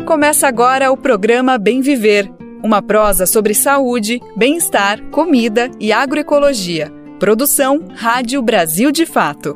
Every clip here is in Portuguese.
Começa agora o programa Bem Viver, uma prosa sobre saúde, bem-estar, comida e agroecologia. Produção Rádio Brasil de Fato.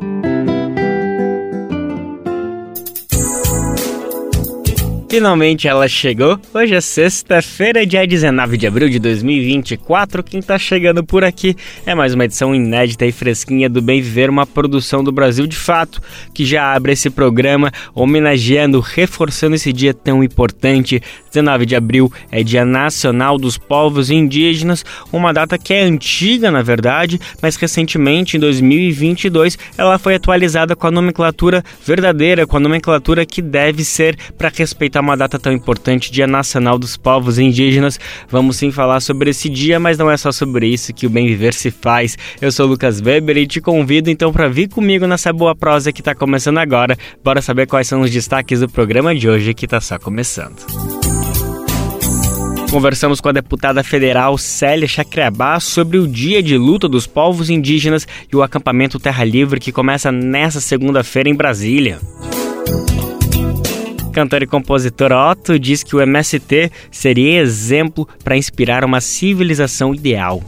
Finalmente ela chegou. Hoje é sexta-feira, dia 19 de abril de 2024. Quem tá chegando por aqui é mais uma edição inédita e fresquinha do Bem Viver, uma produção do Brasil de Fato, que já abre esse programa homenageando, reforçando esse dia tão importante. 19 de abril é Dia Nacional dos Povos Indígenas, uma data que é antiga, na verdade, mas recentemente, em 2022, ela foi atualizada com a nomenclatura verdadeira, com a nomenclatura que deve ser para respeitar uma data tão importante, Dia Nacional dos Povos Indígenas. Vamos sim falar sobre esse dia, mas não é só sobre isso que o Bem Viver se faz. Eu sou o Lucas Weber e te convido então para vir comigo nessa boa prosa que está começando agora. Bora saber quais são os destaques do programa de hoje que está só começando. Conversamos com a deputada federal Célia Chacriabá sobre o Dia de Luta dos Povos Indígenas e o acampamento Terra Livre que começa nesta segunda-feira em Brasília. Cantor e compositor Otto diz que o MST seria exemplo para inspirar uma civilização ideal.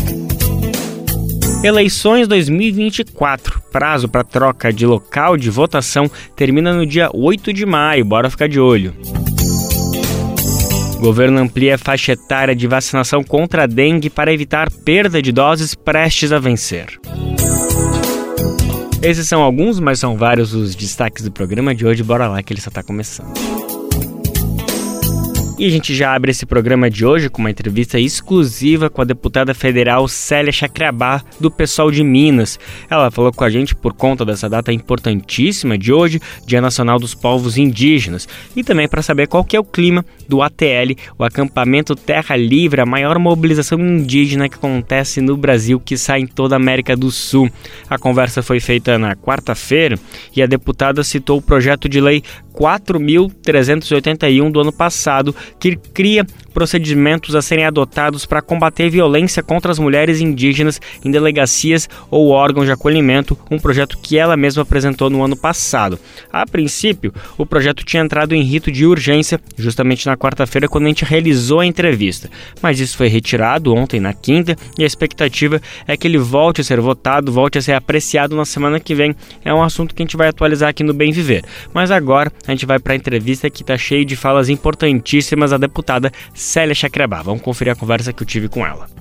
Eleições 2024. Prazo para troca de local de votação termina no dia 8 de maio. Bora ficar de olho. O governo amplia a faixa etária de vacinação contra a dengue para evitar perda de doses prestes a vencer. Esses são alguns, mas são vários os destaques do programa de hoje. Bora lá que ele só está começando. E a gente já abre esse programa de hoje com uma entrevista exclusiva com a deputada federal Célia Chacriabá, do PSOL de Minas. Ela falou com a gente por conta dessa data importantíssima de hoje, Dia Nacional dos Povos Indígenas, e também para saber qual que é o clima do ATL, o Acampamento Terra Livre, a maior mobilização indígena que acontece no Brasil, que sai em toda a América do Sul. A conversa foi feita na quarta-feira e a deputada citou o projeto de lei 4.381 do ano passado, que cria procedimentos a serem adotados para combater violência contra as mulheres indígenas em delegacias ou órgãos de acolhimento, um projeto que ela mesma apresentou no ano passado. A princípio, o projeto tinha entrado em rito de urgência justamente na quarta-feira, quando a gente realizou a entrevista, mas isso foi retirado ontem, na quinta, e a expectativa é que ele volte a ser votado, volte a ser apreciado na semana que vem. É um assunto que a gente vai atualizar aqui no Bem Viver. Mas agora a gente vai para a entrevista que está cheia de falas importantíssimas da deputada Célia Chacriabá. Vamos conferir a conversa que eu tive com ela.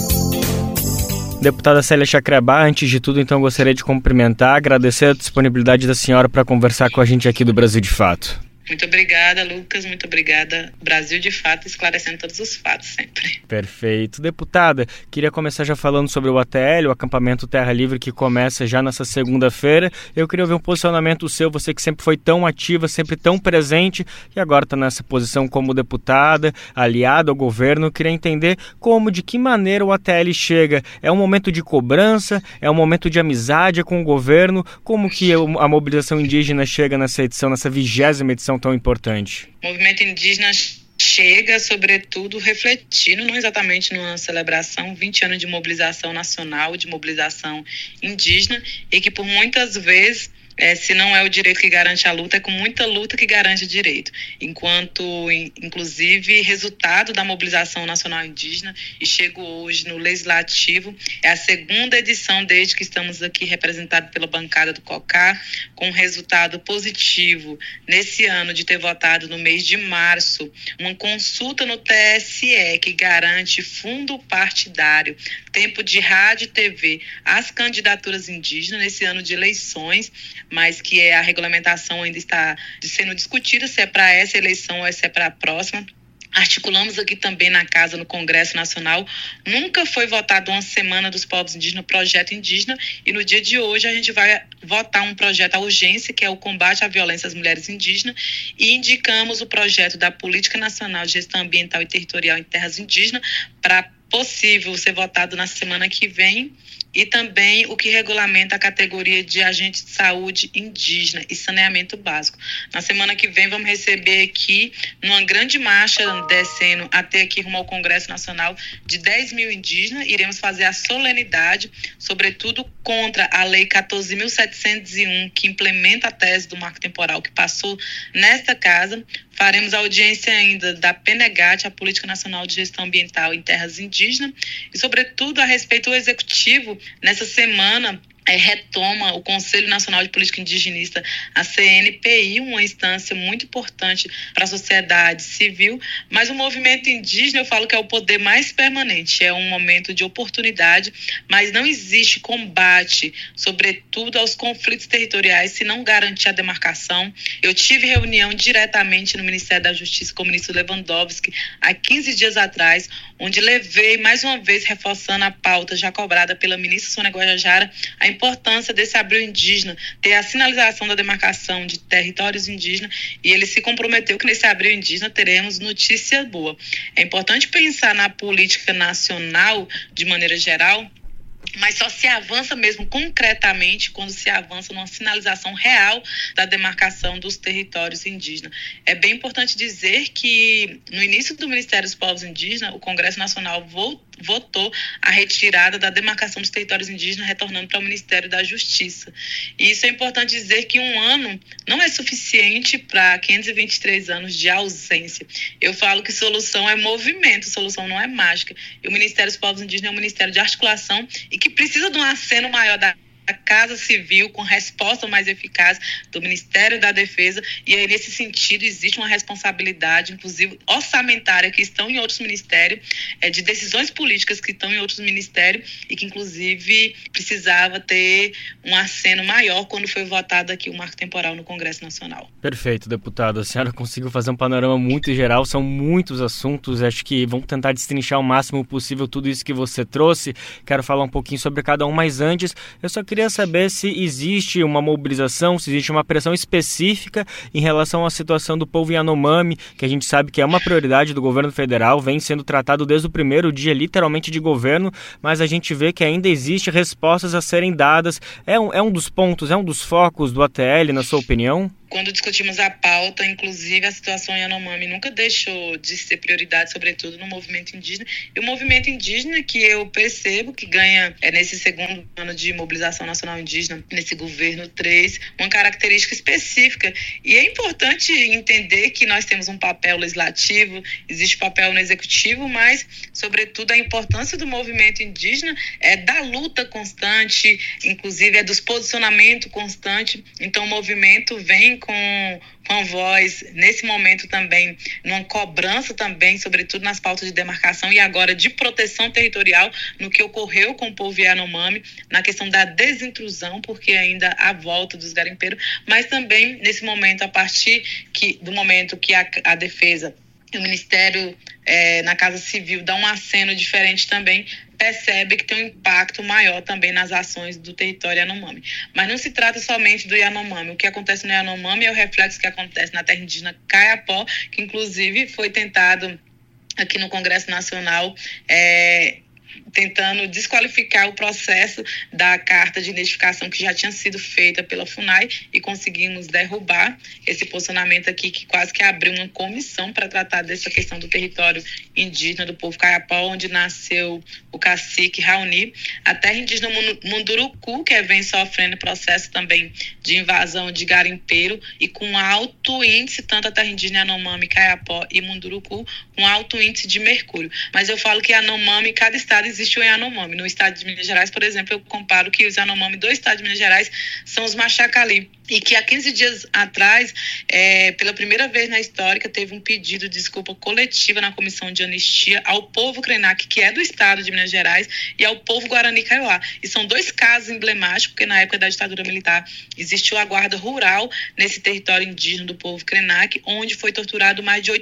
Deputada Célia Chacriabá, antes de tudo, então, gostaria de cumprimentar, agradecer a disponibilidade da senhora para conversar com a gente aqui do Brasil de Fato. Muito obrigada, Lucas. Muito obrigada, Brasil de Fato, esclarecendo todos os fatos sempre. Perfeito. Deputada, queria começar já falando sobre o ATL, o Acampamento Terra Livre, que começa já nessa segunda-feira. Eu queria ouvir um posicionamento seu, você que sempre foi tão ativa, sempre tão presente e agora está nessa posição como deputada, aliada ao governo. Eu queria entender como, de que maneira o ATL chega. É um momento de cobrança? É um momento de amizade com o governo? Como que a mobilização indígena chega nessa edição, nessa 20ª edição tão importante? O movimento indígena chega, sobretudo, refletindo, não exatamente numa celebração, 20 anos de mobilização nacional, de mobilização indígena, e que por muitas vezes, se não é o direito que garante a luta, é com muita luta que garante o direito. Enquanto, inclusive, resultado da mobilização nacional indígena, e chego hoje no Legislativo, é a segunda edição desde que estamos aqui representados pela bancada do COCAR, com resultado positivo nesse ano de ter votado no mês de março uma consulta no TSE que garante fundo partidário, tempo de rádio e TV às candidaturas indígenas nesse ano de eleições, mas que a regulamentação ainda está sendo discutida, se é para essa eleição ou se é para a próxima. Articulamos aqui também na Casa, no Congresso Nacional. Nunca foi votado uma Semana dos Povos Indígenas, projeto indígena, e no dia de hoje a gente vai votar um projeto à urgência, que é o combate à violência às mulheres indígenas, e indicamos o projeto da Política Nacional de Gestão Ambiental e Territorial em Terras Indígenas para possível ser votado na semana que vem, e também o que regulamenta a categoria de agente de saúde indígena e saneamento básico. Na semana que vem vamos receber aqui, numa grande marcha descendo até aqui rumo ao Congresso Nacional, de 10 mil indígenas, iremos fazer a solenidade, sobretudo contra a Lei 14.701, que implementa a tese do marco temporal que passou nesta casa. Faremos audiência ainda da PNGAT, a Política Nacional de Gestão Ambiental em Terras Indígenas, e, sobretudo, a respeito do Executivo, nessa semana, retoma o Conselho Nacional de Política Indigenista, a CNPI, uma instância muito importante para a sociedade civil, mas o movimento indígena, eu falo que é o poder mais permanente, é um momento de oportunidade, mas não existe combate, sobretudo aos conflitos territoriais, se não garantir a demarcação. Eu tive reunião diretamente no Ministério da Justiça com o ministro Lewandowski, há 15 dias atrás, onde levei, mais uma vez, reforçando a pauta já cobrada pela ministra Sônia Guajajara, a importância desse abril indígena, ter a sinalização da demarcação de territórios indígenas, e ele se comprometeu que nesse abril indígena teremos notícia boa. É importante pensar na política nacional de maneira geral, mas só se avança mesmo concretamente quando se avança numa sinalização real da demarcação dos territórios indígenas. É bem importante dizer que no início do Ministério dos Povos Indígenas, o Congresso Nacional votou a retirada da demarcação dos territórios indígenas, retornando para o Ministério da Justiça. E isso é importante dizer que um ano não é suficiente para 523 anos de ausência. Eu falo que solução é movimento, solução não é mágica. E o Ministério dos Povos Indígenas é um ministério de articulação e que precisa de um aceno maior da Casa Civil, com resposta mais eficaz do Ministério da Defesa, e aí nesse sentido existe uma responsabilidade, inclusive orçamentária, que estão em outros ministérios, de decisões políticas que estão em outros ministérios e que inclusive precisava ter um aceno maior quando foi votado aqui o marco temporal no Congresso Nacional. Perfeito, deputada. A senhora conseguiu fazer um panorama muito geral, são muitos assuntos, acho que vamos tentar destrinchar o máximo possível tudo isso que você trouxe. Quero falar um pouquinho sobre cada um, mas antes eu só queria saber se existe uma mobilização, se existe uma pressão específica em relação à situação do povo Yanomami, que a gente sabe que é uma prioridade do governo federal, vem sendo tratado desde o primeiro dia, literalmente, de governo, mas a gente vê que ainda existe respostas a serem dadas. É um dos pontos, é um dos focos do ATL, na sua opinião? Quando discutimos a pauta, inclusive a situação Yanomami nunca deixou de ser prioridade, sobretudo no movimento indígena. E o movimento indígena que eu percebo que ganha, nesse segundo ano de mobilização nacional indígena, nesse governo 3, uma característica específica. E é importante entender que nós temos um papel legislativo, existe papel no executivo, mas, sobretudo, a importância do movimento indígena é da luta constante, inclusive é dos posicionamentos constantes. Então, o movimento vem com voz, nesse momento também, numa cobrança também, sobretudo nas pautas de demarcação e agora de proteção territorial, no que ocorreu com o povo Yanomami, na questão da desintrusão, porque ainda há volta dos garimpeiros, mas também nesse momento, a partir do momento que a defesa, o Ministério na Casa Civil dá um aceno diferente também, percebe que tem um impacto maior também nas ações do território Yanomami. Mas não se trata somente do Yanomami. O que acontece no Yanomami é o reflexo que acontece na terra indígena Kayapó, que inclusive foi tentado aqui no Congresso Nacional, tentando desqualificar o processo da carta de identificação que já tinha sido feita pela FUNAI, e conseguimos derrubar esse posicionamento aqui, que quase que abriu uma comissão para tratar dessa questão do território indígena do povo Kayapó, onde nasceu o cacique Raoni. A terra indígena Munduruku, que vem sofrendo processo também de invasão de garimpeiro, e com alto índice, tanto a terra indígena Yanomami, Kayapó e Munduruku, com alto índice de mercúrio. Mas eu falo que Yanomami, cada estado existe o Yanomami. No estado de Minas Gerais, por exemplo, eu comparo que os Yanomami do estado de Minas Gerais são os Machacali. E que há 15 dias atrás, pela primeira vez na história, teve um pedido de desculpa coletiva na comissão de anistia ao povo Krenak, que é do estado de Minas Gerais, e ao povo Guarani Kaiowá. E são dois casos emblemáticos, porque na época da ditadura militar existiu a guarda rural nesse território indígena do povo Krenak, onde foi torturado mais de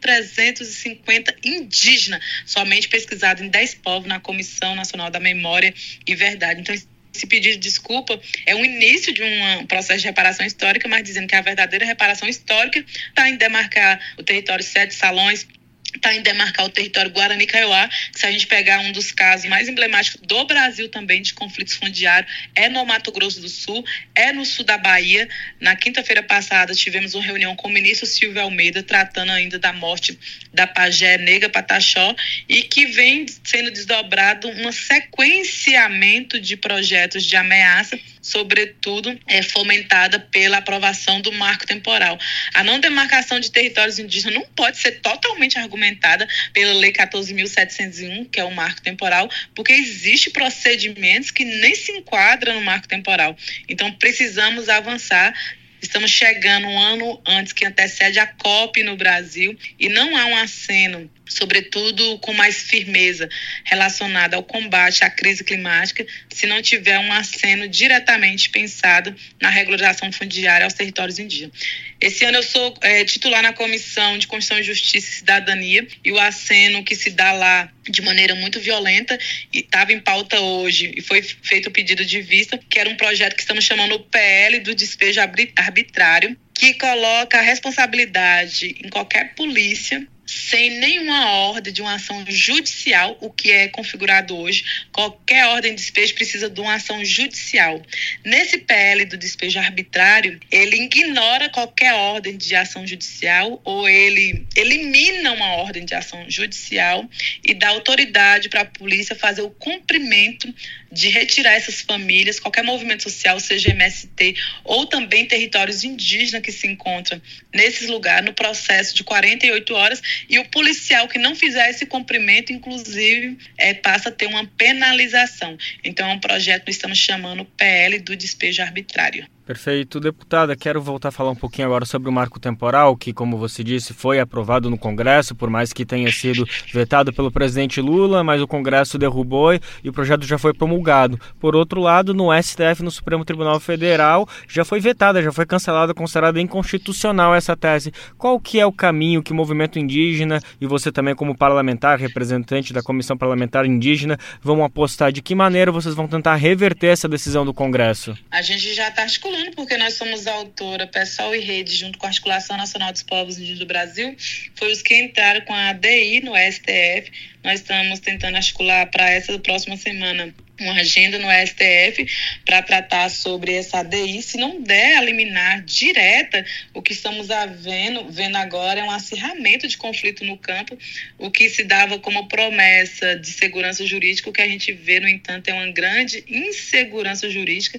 8.350 indígenas, somente pesquisado em 10 povos na Comissão Nacional da Memória e Verdade. Então, esse pedido de desculpa é o início de um processo de reparação histórica, mas dizendo que a verdadeira reparação histórica está em demarcar o território 7 Salões, está em demarcar o território Guarani-Kaiowá, que se a gente pegar um dos casos mais emblemáticos do Brasil também de conflitos fundiários, é no Mato Grosso do Sul, é no sul da Bahia. Na quinta-feira passada tivemos uma reunião com o ministro Silvio Almeida, tratando ainda da morte da pajé Nega Pataxó, e que vem sendo desdobrado um sequenciamento de projetos de ameaça, sobretudo fomentada pela aprovação do marco temporal. A não demarcação de territórios indígenas não pode ser totalmente argumentada pela Lei 14.701, que é o marco temporal, porque existem procedimentos que nem se enquadram no marco temporal. Então, precisamos avançar. Estamos chegando um ano antes que antecede a COP no Brasil e não há um aceno, sobretudo com mais firmeza, relacionado ao combate à crise climática, se não tiver um aceno diretamente pensado na regularização fundiária aos territórios indígenas. Esse ano eu sou titular na Comissão de Constituição, Justiça e Cidadania, e o aceno que se dá lá de maneira muito violenta, e estava em pauta hoje, e foi feito o pedido de vista, que era um projeto que estamos chamando o PL do despejo arbitrário, que coloca a responsabilidade em qualquer polícia, sem nenhuma ordem de uma ação judicial, o que é configurado hoje. Qualquer ordem de despejo precisa de uma ação judicial. Nesse PL do despejo arbitrário, ele ignora qualquer ordem de ação judicial, ou ele elimina uma ordem de ação judicial e dá autoridade para a polícia fazer o cumprimento de retirar essas famílias, qualquer movimento social, seja MST, ou também territórios indígenas que se encontram nesses lugares, no processo de 48 horas, e o policial que não fizer esse cumprimento, inclusive, passa a ter uma penalização. Então, é um projeto que estamos chamando PL do despejo arbitrário. Perfeito. Deputada, quero voltar a falar um pouquinho agora sobre o marco temporal, que, como você disse, foi aprovado no Congresso, por mais que tenha sido vetado pelo presidente Lula, mas o Congresso derrubou e o projeto já foi promulgado. Por outro lado, no STF, no Supremo Tribunal Federal, já foi vetada, já foi cancelada, considerada inconstitucional essa tese. Qual que é o caminho que o movimento indígena e você também como parlamentar, representante da Comissão Parlamentar Indígena, vão apostar? De que maneira vocês vão tentar reverter essa decisão do Congresso? A gente já está articulando, porque nós somos a autora, PSOL e Rede, junto com a Articulação Nacional dos Povos Indígenas do Brasil, foi os que entraram com a ADI no STF. Nós estamos tentando articular para essa próxima semana uma agenda no STF para tratar sobre essa ADI. Se não der a liminar direta, o que estamos vendo agora é um acirramento de conflito no campo, o que se dava como promessa de segurança jurídica. O que a gente vê, no entanto, é uma grande insegurança jurídica.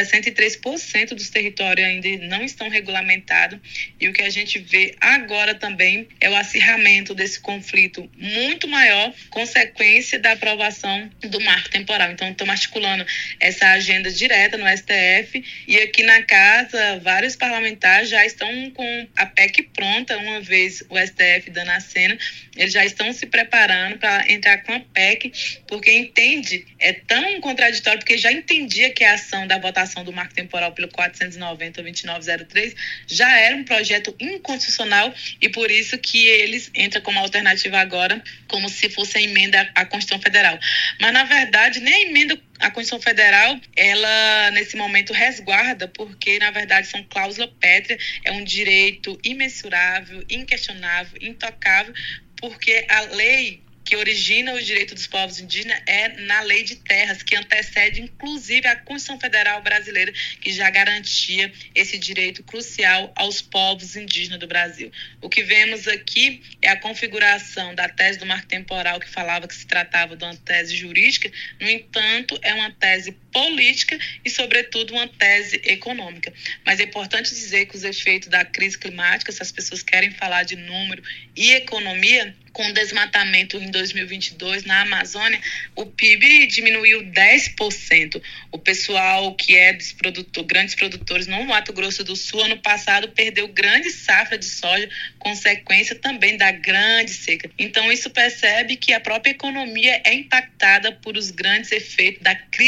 63% dos territórios ainda não estão regulamentados, e o que a gente vê agora também é o acirramento desse conflito muito maior, consequência da aprovação do marco temporal. Então, estamos articulando essa agenda direta no STF, e aqui na casa, vários parlamentares já estão com a PEC pronta. Uma vez o STF dando a cena, eles já estão se preparando para entrar com a PEC, porque entende, é tão contraditório, porque já entendia que a ação da votação do marco temporal pelo 490-2903 já era um projeto inconstitucional, e por isso que eles entram como alternativa agora, como se fosse a emenda à Constituição Federal. Mas, na verdade, nem a emenda à Constituição Federal, ela, nesse momento, resguarda, porque, na verdade, são cláusula pétrea, é um direito imensurável, inquestionável, intocável, porque a lei que origina o direito dos povos indígenas é na Lei de Terras, que antecede, inclusive, a Constituição Federal brasileira, que já garantia esse direito crucial aos povos indígenas do Brasil. O que vemos aqui é a configuração da tese do marco temporal, que falava que se tratava de uma tese jurídica. No entanto, é uma tese política e, sobretudo, uma tese econômica. Mas é importante dizer que os efeitos da crise climática, se as pessoas querem falar de número e economia, com o desmatamento em 2022 na Amazônia, o PIB diminuiu 10%. O pessoal que é dos grandes produtores no Mato Grosso do Sul, ano passado, perdeu grande safra de soja, consequência também da grande seca. Então, isso percebe que a própria economia é impactada por os grandes efeitos da crise climática.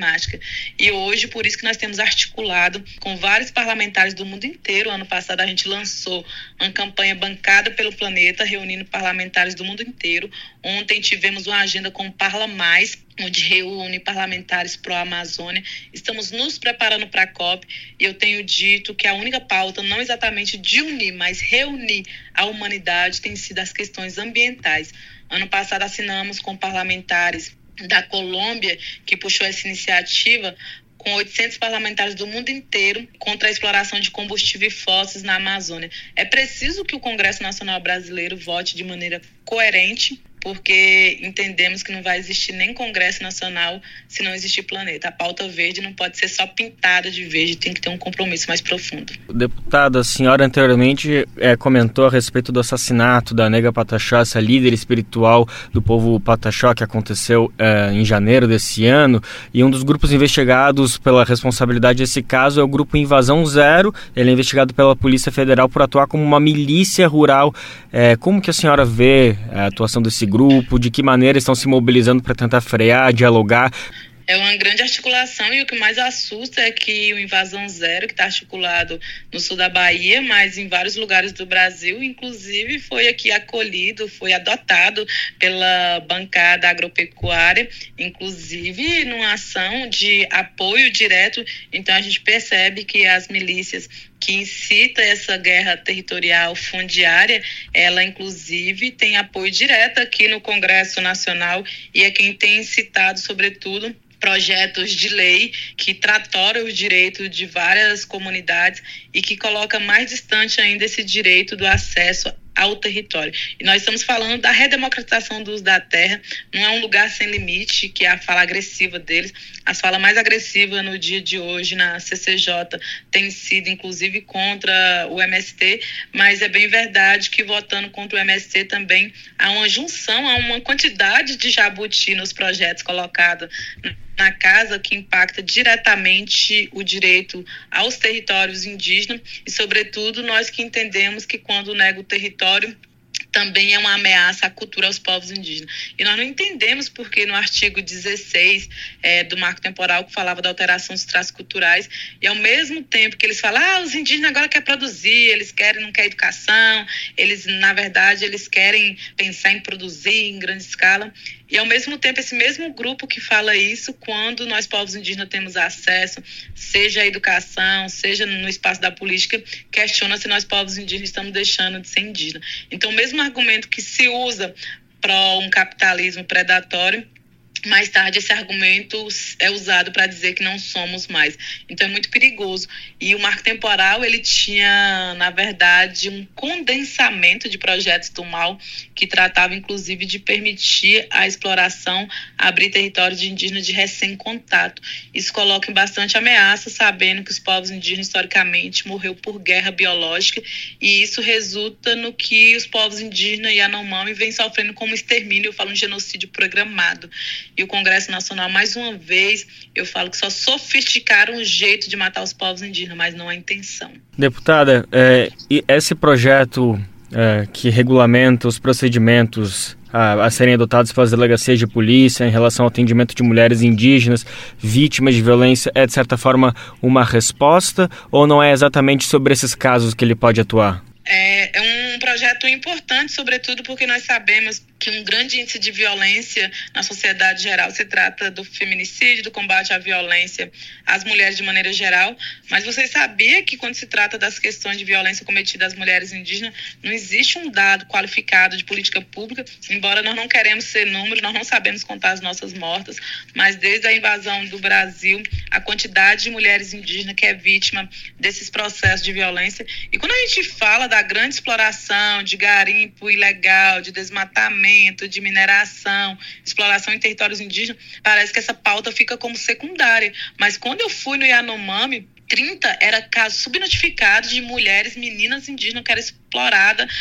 problemática. E hoje, por isso que nós temos articulado com vários parlamentares do mundo inteiro. Ano passado a gente lançou uma campanha bancada pelo planeta, reunindo parlamentares do mundo inteiro. Ontem tivemos uma agenda com o Parla Mais, onde reúne parlamentares pró-Amazônia. Estamos nos preparando para a COP e eu tenho dito que a única pauta, não exatamente de unir, mas reunir a humanidade, tem sido as questões ambientais. Ano passado assinamos com parlamentares da Colômbia, que puxou essa iniciativa, com 800 parlamentares do mundo inteiro contra a exploração de combustíveis fósseis na Amazônia. É preciso que o Congresso Nacional Brasileiro vote de maneira coerente, porque entendemos que não vai existir nem Congresso Nacional se não existir planeta. A pauta verde não pode ser só pintada de verde, tem que ter um compromisso mais profundo. Deputada, a senhora anteriormente comentou a respeito do assassinato da Nega Pataxó, essa líder espiritual do povo Pataxó, que aconteceu em janeiro desse ano, e um dos grupos investigados pela responsabilidade desse caso é o grupo Invasão Zero. Ele é investigado pela Polícia Federal por atuar como uma milícia rural. Como que a senhora vê a atuação desse grupo? De que maneira estão se mobilizando para tentar frear, dialogar? É uma grande articulação e o que mais assusta é que o Invasão Zero, que está articulado no sul da Bahia, mas em vários lugares do Brasil, inclusive foi aqui acolhido, foi adotado pela bancada agropecuária, inclusive numa ação de apoio direto. Então a gente percebe que as milícias que incita essa guerra territorial fundiária, ela inclusive tem apoio direto aqui no Congresso Nacional e é quem tem incitado, sobretudo, projetos de lei que tratoram os direitos de várias comunidades e que coloca mais distante ainda esse direito do acesso ao território. E nós estamos falando da redemocratização do uso da terra, não é um lugar sem limite, que é a fala agressiva deles. As falas mais agressivas no dia de hoje na CCJ tem sido, inclusive, contra o MST, mas é bem verdade que votando contra o MST também há uma junção, há uma quantidade de jabuti nos projetos colocados na casa que impacta diretamente o direito aos territórios indígenas e, sobretudo, nós que entendemos que quando nega o território também é uma ameaça à cultura aos povos indígenas. E nós não entendemos porque no artigo 16 do Marco Temporal, que falava da alteração dos traços culturais, e ao mesmo tempo que eles falam, os indígenas agora querem produzir, eles não querem educação, eles, na verdade, eles querem pensar em produzir em grande escala. E, ao mesmo tempo, esse mesmo grupo que fala isso, quando nós, povos indígenas, temos acesso, seja à educação, seja no espaço da política, questiona se nós, povos indígenas, estamos deixando de ser indígenas. Então, o mesmo argumento que se usa para um capitalismo predatório, mais tarde esse argumento é usado para dizer que não somos mais. Então é muito perigoso. E o Marco Temporal, ele tinha, na verdade, um condensamento de projetos do mal que tratava, inclusive, de permitir a exploração, abrir territórios de indígenas de recém-contato. Isso coloca em bastante ameaça, sabendo que os povos indígenas, historicamente, morreram por guerra biológica, e isso resulta no que os povos indígenas e Yanomami vêm sofrendo como extermínio, eu falo um genocídio programado. E o Congresso Nacional, mais uma vez, eu falo que só sofisticaram o jeito de matar os povos indígenas, mas não a intenção. Deputada, esse projeto que regulamenta os procedimentos a serem adotados pelas delegacias de polícia em relação ao atendimento de mulheres indígenas vítimas de violência é, de certa forma, uma resposta ou não é exatamente sobre esses casos que ele pode atuar? É um projeto importante, sobretudo porque nós sabemos que um grande índice de violência na sociedade geral se trata do feminicídio, do combate à violência às mulheres de maneira geral, mas você sabia que quando se trata das questões de violência cometida às mulheres indígenas, não existe um dado qualificado de política pública, embora nós não queremos ser número, nós não sabemos contar as nossas mortas, mas desde a invasão do Brasil, a quantidade de mulheres indígenas que é vítima desses processos de violência, e quando a gente fala da grande exploração, de garimpo ilegal, de desmatamento, de mineração, exploração em territórios indígenas, parece que essa pauta fica como secundária. Mas quando eu fui no Yanomami, 30 era casos subnotificados de mulheres, meninas indígenas que eram exploradas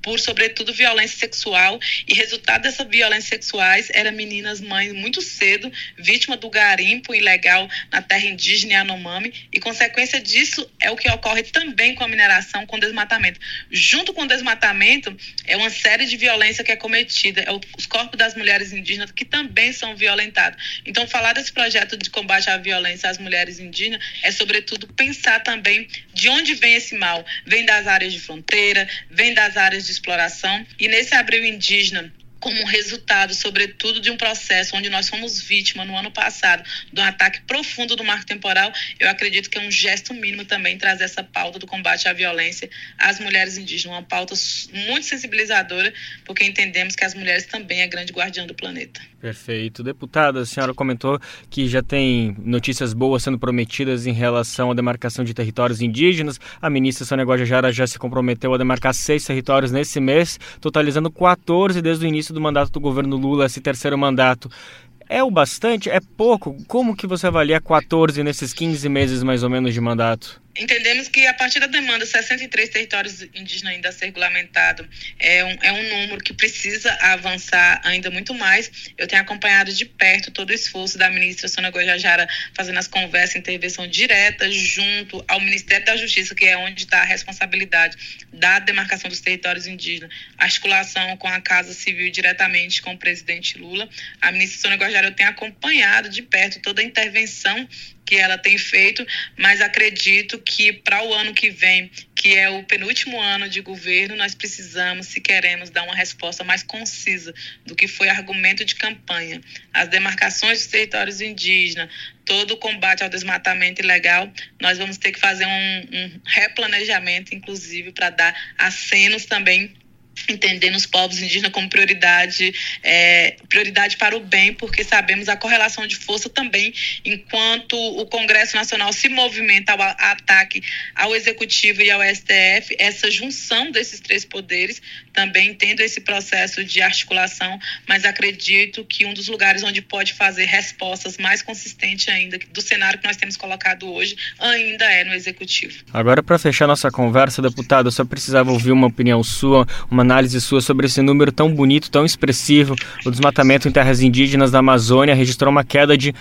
por, sobretudo, violência sexual, e resultado dessas violências sexuais eram meninas mães muito cedo, vítima do garimpo ilegal na terra indígena Yanomami, e consequência disso é o que ocorre também com a mineração, com o desmatamento. Junto com o desmatamento, é uma série de violência que é cometida, os corpos das mulheres indígenas que também são violentados. Então, falar desse projeto de combate à violência às mulheres indígenas é, sobretudo, pensar também de onde vem esse mal. Vem das áreas de fronteira, vem das áreas de exploração, e nesse abril indígena, como resultado, sobretudo, de um processo onde nós fomos vítima no ano passado de um ataque profundo do marco temporal, eu acredito que é um gesto mínimo também trazer essa pauta do combate à violência às mulheres indígenas, uma pauta muito sensibilizadora, porque entendemos que as mulheres também é grande guardiã do planeta. Perfeito. Deputada, a senhora comentou que já tem notícias boas sendo prometidas em relação à demarcação de territórios indígenas. A ministra Sônia Guajajara já se comprometeu a demarcar 6 territórios nesse mês, totalizando 14 desde o início do mandato do governo Lula, esse terceiro mandato. É o bastante? É pouco? Como que você avalia 14 nesses 15 meses mais ou menos de mandato? Entendemos que, a partir da demanda, 63 territórios indígenas ainda a ser regulamentado é um número que precisa avançar ainda muito mais. Eu tenho acompanhado de perto todo o esforço da ministra Sônia Guajajara fazendo as conversas, intervenção direta junto ao Ministério da Justiça, que é onde está a responsabilidade da demarcação dos territórios indígenas, articulação com a Casa Civil diretamente com o presidente Lula. A ministra Sônia Guajajara, eu tenho acompanhado de perto toda a intervenção que ela tem feito, mas acredito que para o ano que vem, que é o penúltimo ano de governo, nós precisamos, se queremos, dar uma resposta mais concisa do que foi argumento de campanha. As demarcações dos territórios indígenas, todo o combate ao desmatamento ilegal, nós vamos ter que fazer um replanejamento, inclusive, para dar acenos também, entendendo os povos indígenas como prioridade para o bem, porque sabemos a correlação de força também, enquanto o Congresso Nacional se movimenta ao ataque ao Executivo e ao STF, essa junção desses 3 poderes, também tendo esse processo de articulação, mas acredito que um dos lugares onde pode fazer respostas mais consistentes ainda do cenário que nós temos colocado hoje, ainda é no Executivo. Agora, para fechar nossa conversa, deputada, eu só precisava ouvir uma opinião sua, uma análise sua sobre esse número tão bonito, tão expressivo. O desmatamento em terras indígenas da Amazônia registrou uma queda de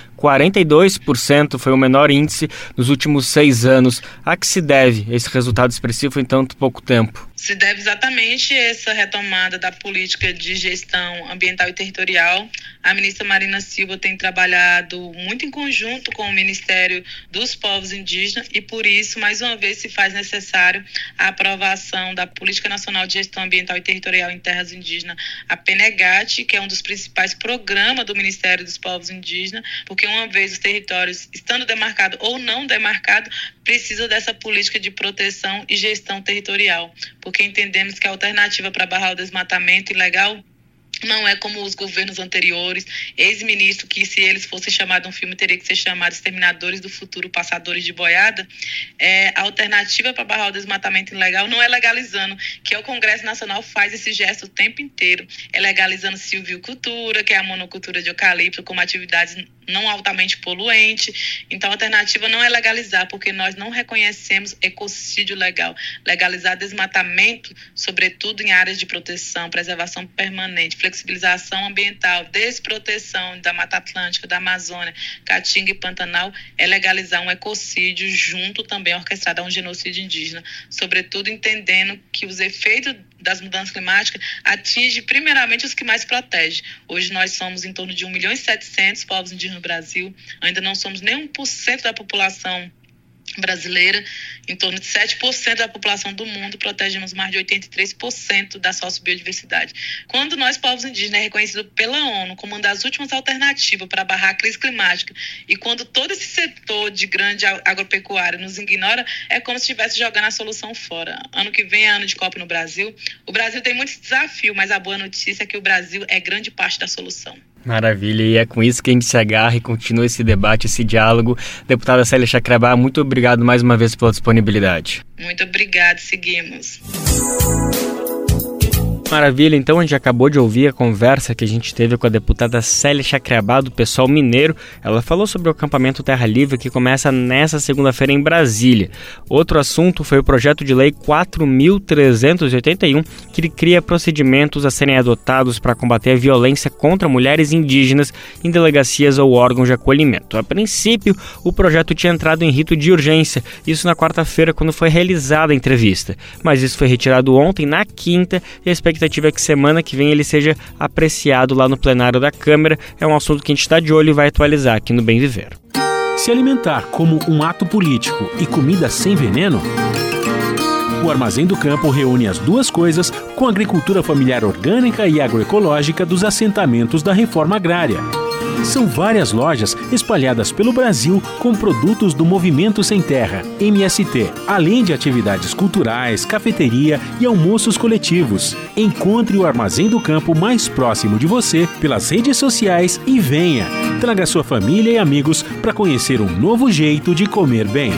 42%, foi o menor índice nos últimos 6 anos. A que se deve esse resultado expressivo em tanto pouco tempo? Se deve exatamente essa retomada da política de gestão ambiental e territorial. A ministra Marina Silva tem trabalhado muito em conjunto com o Ministério dos Povos Indígenas e, por isso, mais uma vez, se faz necessário a aprovação da Política Nacional de Gestão Ambiental e Territorial em Terras Indígenas, a PNGAT, que é um dos principais programas do Ministério dos Povos Indígenas, porque uma vez os territórios estando demarcados ou não demarcados, precisa dessa política de proteção e gestão territorial, porque entendemos que a alternativa para barrar o desmatamento ilegal não é como os governos anteriores, ex-ministro, que se eles fossem chamados um filme, teria que ser chamado Exterminadores do Futuro, Passadores de Boiada. A alternativa para barrar o desmatamento ilegal não é legalizando, que é o Congresso Nacional faz esse gesto o tempo inteiro. É legalizando silvicultura, que é a monocultura de eucalipto, como atividades não altamente poluentes. Então, a alternativa não é legalizar, porque nós não reconhecemos ecocídio legal. Legalizar desmatamento, sobretudo em áreas de proteção, preservação permanente, flexibilização ambiental, desproteção da Mata Atlântica, da Amazônia, Caatinga e Pantanal, é legalizar um ecocídio junto também orquestrado a um genocídio indígena, sobretudo entendendo que os efeitos das mudanças climáticas atingem primeiramente os que mais protegem. Hoje nós somos em torno de 1.700.000 povos indígenas no Brasil, ainda não somos nem 1% da população brasileira, em torno de 7% da população do mundo, protegemos mais de 83% da sociobiodiversidade. Quando nós, povos indígenas, é reconhecido pela ONU como uma das últimas alternativas para barrar a crise climática, e quando todo esse setor de grande agropecuária nos ignora, é como se estivesse jogando a solução fora. Ano que vem é ano de Copa no Brasil. O Brasil tem muitos desafios, mas a boa notícia é que o Brasil é grande parte da solução. Maravilha, e é com isso que a gente se agarra e continua esse debate, esse diálogo. Deputada Célia Chacriabá, muito obrigado mais uma vez pela disponibilidade. Muito obrigado, seguimos. Maravilha, então a gente acabou de ouvir a conversa que a gente teve com a deputada Célia Chacriabá, do PSOL mineiro. Ela falou sobre o acampamento Terra Livre que começa nesta segunda-feira em Brasília. Outro assunto foi o projeto de lei 4.381, que cria procedimentos a serem adotados para combater a violência contra mulheres indígenas em delegacias ou órgãos de acolhimento. A princípio, o projeto tinha entrado em rito de urgência, isso na quarta-feira, quando foi realizada a entrevista. Mas isso foi retirado ontem, na quinta, e a expectativa é que semana que vem ele seja apreciado lá no plenário da Câmara. É um assunto que a gente está de olho e vai atualizar aqui no Bem Viver. Se alimentar como um ato político e comida sem veneno? O Armazém do Campo reúne as duas coisas com a agricultura familiar orgânica e agroecológica dos assentamentos da reforma agrária. São várias lojas espalhadas pelo Brasil com produtos do Movimento Sem Terra, MST, além de atividades culturais, cafeteria e almoços coletivos. Encontre o Armazém do Campo mais próximo de você pelas redes sociais e venha. Traga sua família e amigos para conhecer um novo jeito de comer bem.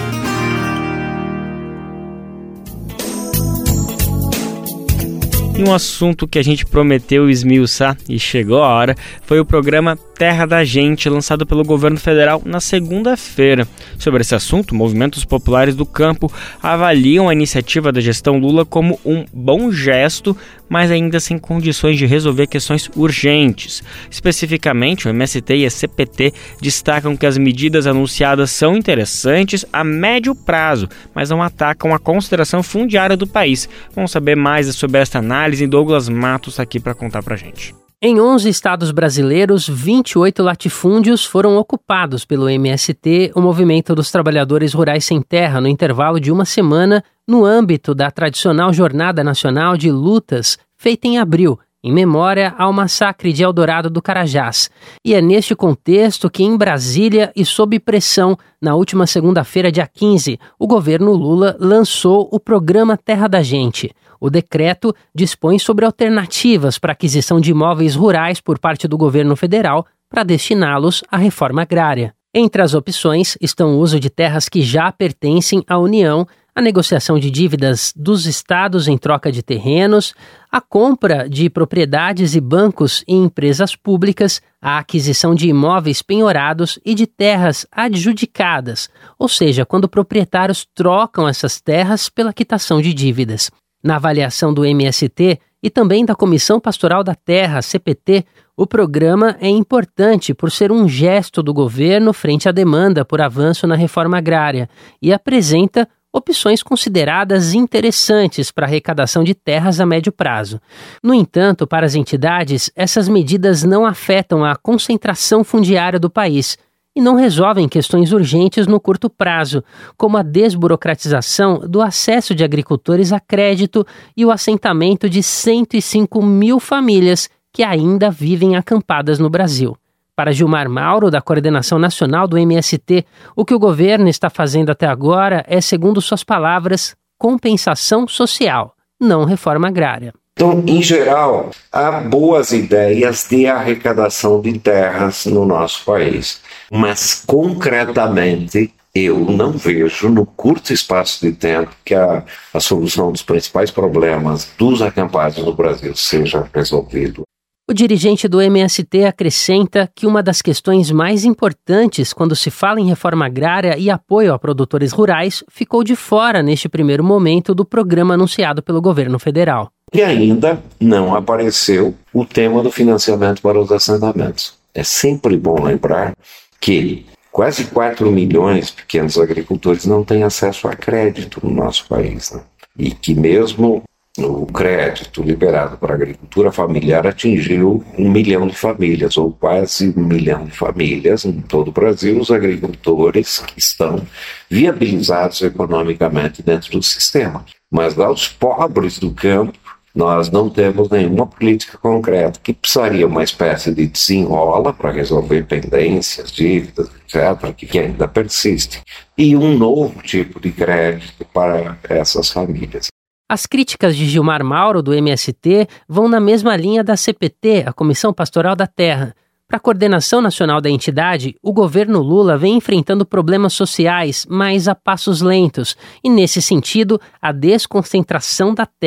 E um assunto que a gente prometeu esmiuçar e chegou a hora foi o programa Terra da Gente, lançado pelo governo federal na segunda-feira. Sobre esse assunto, movimentos populares do campo avaliam a iniciativa da gestão Lula como um bom gesto, mas ainda sem condições de resolver questões urgentes. Especificamente, o MST e a CPT destacam que as medidas anunciadas são interessantes a médio prazo, mas não atacam a consideração fundiária do país. Vamos saber mais sobre esta análise. Douglas Matos está aqui para contar para a gente. Em 11 estados brasileiros, 28 latifúndios foram ocupados pelo MST, o Movimento dos Trabalhadores Rurais Sem Terra, no intervalo de uma semana, no âmbito da tradicional Jornada Nacional de Lutas, feita em abril, em memória ao massacre de Eldorado do Carajás. E é neste contexto que, em Brasília e sob pressão, na última segunda-feira, dia 15, o governo Lula lançou o programa Terra da Gente. O decreto dispõe sobre alternativas para a aquisição de imóveis rurais por parte do governo federal para destiná-los à reforma agrária. Entre as opções estão o uso de terras que já pertencem à União, a negociação de dívidas dos estados em troca de terrenos, a compra de propriedades e bancos em empresas públicas, a aquisição de imóveis penhorados e de terras adjudicadas, ou seja, quando proprietários trocam essas terras pela quitação de dívidas. Na avaliação do MST e também da Comissão Pastoral da Terra, CPT, o programa é importante por ser um gesto do governo frente à demanda por avanço na reforma agrária e apresenta opções consideradas interessantes para a arrecadação de terras a médio prazo. No entanto, para as entidades, essas medidas não afetam a concentração fundiária do país e não resolvem questões urgentes no curto prazo, como a desburocratização do acesso de agricultores a crédito e o assentamento de 105 mil famílias que ainda vivem acampadas no Brasil. Para Gilmar Mauro, da Coordenação Nacional do MST, o que o governo está fazendo até agora é, segundo suas palavras, compensação social, não reforma agrária. Então, em geral, há boas ideias de arrecadação de terras no nosso país, mas concretamente eu não vejo no curto espaço de tempo que a solução dos principais problemas dos acampados no Brasil seja resolvida. O dirigente do MST acrescenta que uma das questões mais importantes quando se fala em reforma agrária e apoio a produtores rurais ficou de fora neste primeiro momento do programa anunciado pelo governo federal. E ainda não apareceu o tema do financiamento para os assentamentos. É sempre bom lembrar que quase 4 milhões de pequenos agricultores não têm acesso a crédito no nosso país, né? E que mesmo o crédito liberado para a agricultura familiar atingiu 1 milhão de famílias, ou quase 1 milhão de famílias em todo o Brasil, os agricultores que estão viabilizados economicamente dentro do sistema. Mas aos pobres do campo, nós não temos nenhuma política concreta, que precisaria uma espécie de desenrola para resolver pendências, dívidas, etc., que ainda persistem, e um novo tipo de crédito para essas famílias. As críticas de Gilmar Mauro, do MST, vão na mesma linha da CPT, a Comissão Pastoral da Terra. Para a coordenação nacional da entidade, o governo Lula vem enfrentando problemas sociais, mas a passos lentos, e nesse sentido, a desconcentração da terra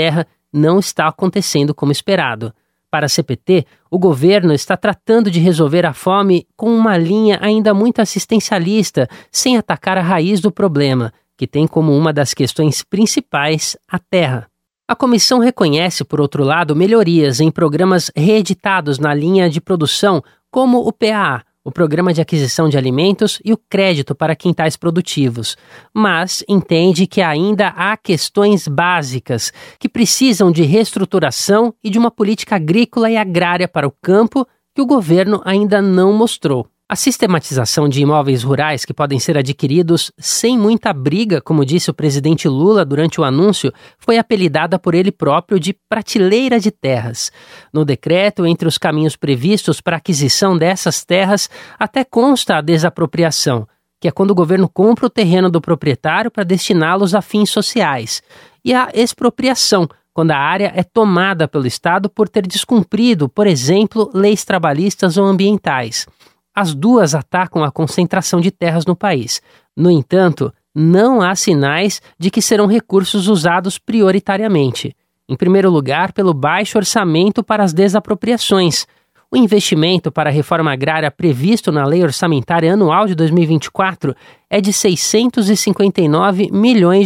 não está acontecendo como esperado. Para a CPT, o governo está tratando de resolver a fome com uma linha ainda muito assistencialista, sem atacar a raiz do problema, que tem como uma das questões principais a terra. A comissão reconhece, por outro lado, melhorias em programas reeditados na linha de produção, como o PAA, o Programa de Aquisição de Alimentos, e o Crédito para Quintais Produtivos, mas entende que ainda há questões básicas que precisam de reestruturação e de uma política agrícola e agrária para o campo que o governo ainda não mostrou. A sistematização de imóveis rurais que podem ser adquiridos sem muita briga, como disse o presidente Lula durante o anúncio, foi apelidada por ele próprio de prateleira de terras. No decreto, entre os caminhos previstos para a aquisição dessas terras, até consta a desapropriação, que é quando o governo compra o terreno do proprietário para destiná-los a fins sociais, e a expropriação, quando a área é tomada pelo Estado por ter descumprido, por exemplo, leis trabalhistas ou ambientais. As duas atacam a concentração de terras no país. No entanto, não há sinais de que serão recursos usados prioritariamente. Em primeiro lugar, pelo baixo orçamento para as desapropriações. O investimento para a reforma agrária previsto na Lei Orçamentária Anual de 2024 é de R$ 659 milhões.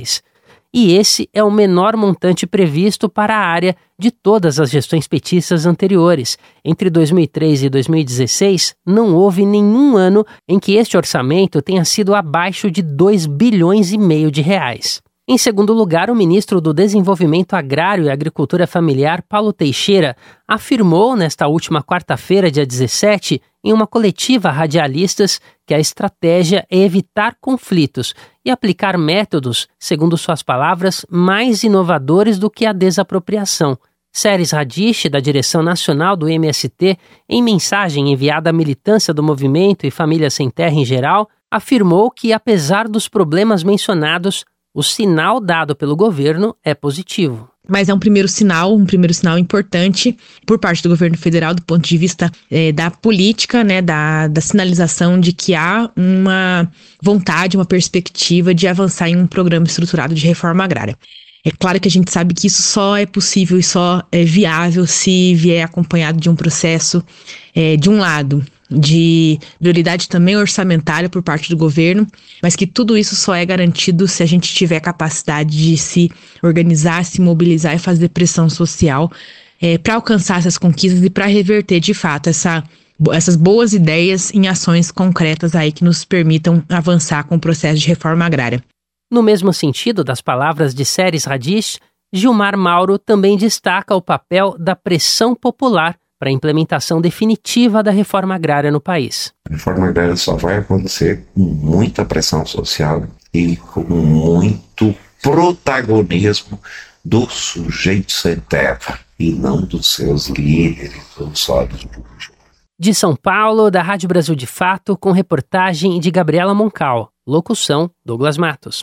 E esse é o menor montante previsto para a área de todas as gestões petistas anteriores. Entre 2003 e 2016, não houve nenhum ano em que este orçamento tenha sido abaixo de R$ 2,5 bilhões. Em segundo lugar, o ministro do Desenvolvimento Agrário e Agricultura Familiar, Paulo Teixeira, afirmou nesta última quarta-feira, dia 17, em uma coletiva a radialistas, que a estratégia é evitar conflitos e aplicar métodos, segundo suas palavras, mais inovadores do que a desapropriação. Seres Radish, da direção nacional do MST, em mensagem enviada à militância do movimento e famílias sem terra em geral, afirmou que, apesar dos problemas mencionados, o sinal dado pelo governo é positivo. Mas é um primeiro sinal importante por parte do governo federal, do ponto de vista da política, né, da sinalização de que há uma vontade, uma perspectiva de avançar em um programa estruturado de reforma agrária. É claro que a gente sabe que isso só é possível e só é viável se vier acompanhado de um processo, de um lado, de prioridade também orçamentária por parte do governo, mas que tudo isso só é garantido se a gente tiver capacidade de se organizar, se mobilizar e fazer pressão social para alcançar essas conquistas e para reverter de fato essas boas ideias em ações concretas aí que nos permitam avançar com o processo de reforma agrária. No mesmo sentido das palavras de Seres Radish, Gilmar Mauro também destaca o papel da pressão popular para a implementação definitiva da reforma agrária no país. A reforma agrária só vai acontecer com muita pressão social e com muito protagonismo do sujeito sem terra e não dos seus líderes ou só dos burgueses. De São Paulo, da Rádio Brasil de Fato, com reportagem de Gabriela Moncal. Locução, Douglas Matos.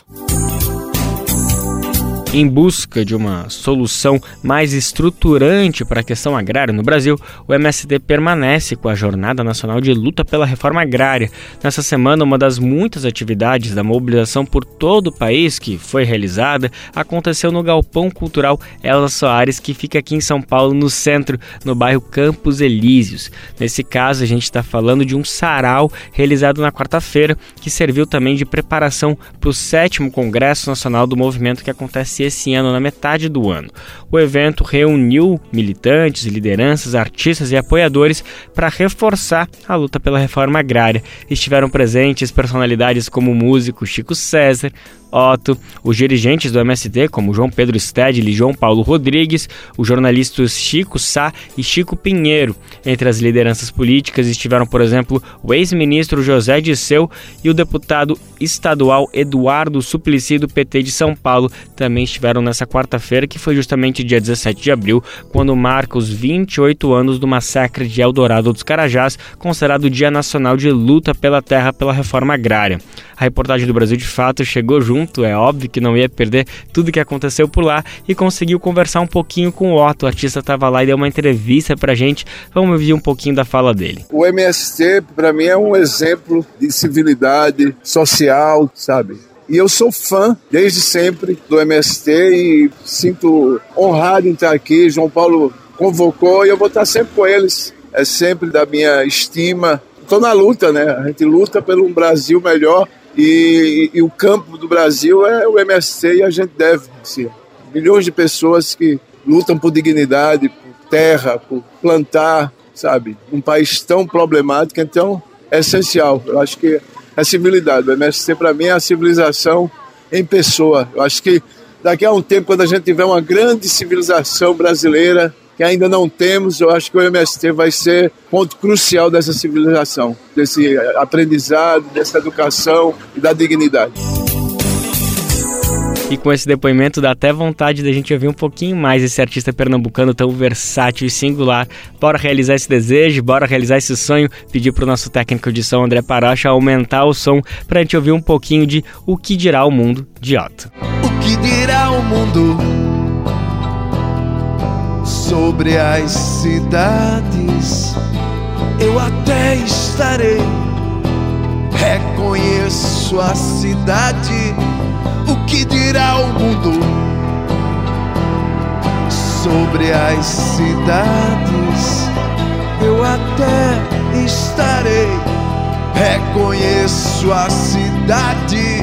Em busca de uma solução mais estruturante para a questão agrária no Brasil, o MST permanece com a Jornada Nacional de Luta pela Reforma Agrária. Nessa semana, uma das muitas atividades da mobilização por todo o país que foi realizada aconteceu no Galpão Cultural Elza Soares, que fica aqui em São Paulo, no centro, no bairro Campos Elíseos. Nesse caso, a gente está falando de um sarau realizado na quarta-feira, que serviu também de preparação para o 7º Congresso Nacional do Movimento, que acontece esse ano, na metade do ano. O evento reuniu militantes, lideranças, artistas e apoiadores para reforçar a luta pela reforma agrária. Estiveram presentes personalidades como o músico Chico César, Otto, os dirigentes do MST como João Pedro Stedley e João Paulo Rodrigues, os jornalistas Chico Sá e Chico Pinheiro. Entre as lideranças políticas estiveram, por exemplo, o ex-ministro José Disseu e o deputado estadual Eduardo Suplicy, do PT de São Paulo. Também estiveram nessa quarta-feira, que foi justamente dia 17 de abril, quando marca os 28 anos do massacre de Eldorado dos Carajás, considerado o Dia Nacional de Luta pela Terra pela Reforma Agrária. A reportagem do Brasil de Fato chegou junto, é óbvio que não ia perder tudo que aconteceu por lá, e conseguiu conversar um pouquinho com o Otto. O artista estava lá e deu uma entrevista pra gente. Vamos ouvir um pouquinho da fala dele. O MST, para mim, é um exemplo de civilidade social, sabe? E eu sou fã, desde sempre, do MST e sinto honrado em estar aqui. João Paulo convocou e eu vou estar sempre com eles. É sempre da minha estima. Estou na luta, né? A gente luta por um Brasil melhor e o campo do Brasil é o MST e a gente deve, assim, milhões de pessoas que lutam por dignidade, por terra, por plantar, sabe? Um país tão problemático, então é essencial. Eu acho que a civilidade, o MST para mim é a civilização em pessoa. Eu acho que daqui a um tempo, quando a gente tiver uma grande civilização brasileira, que ainda não temos, eu acho que o MST vai ser ponto crucial dessa civilização, desse aprendizado, dessa educação e da dignidade. E com esse depoimento dá até vontade da gente ouvir um pouquinho mais esse artista pernambucano tão versátil e singular. Bora realizar esse desejo, bora realizar esse sonho, pedir pro nosso técnico de som André Paracha aumentar o som pra gente ouvir um pouquinho de O Que Dirá o Mundo, de Otto. O que dirá o mundo sobre as cidades? Eu até estarei, reconheço a cidade. O que dirá o mundo sobre as cidades? Eu até estarei, reconheço a cidade.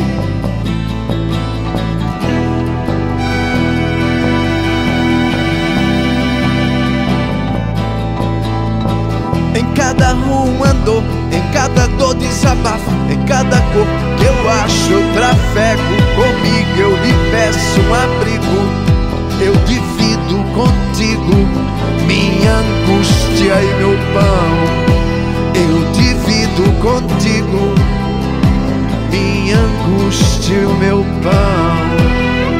Em cada rua andou, em cada dor desabafo, em cada cor que eu acho eu trafego comigo. Eu lhe peço um abrigo, eu divido contigo minha angústia e meu pão. Eu divido contigo minha angústia e o meu pão.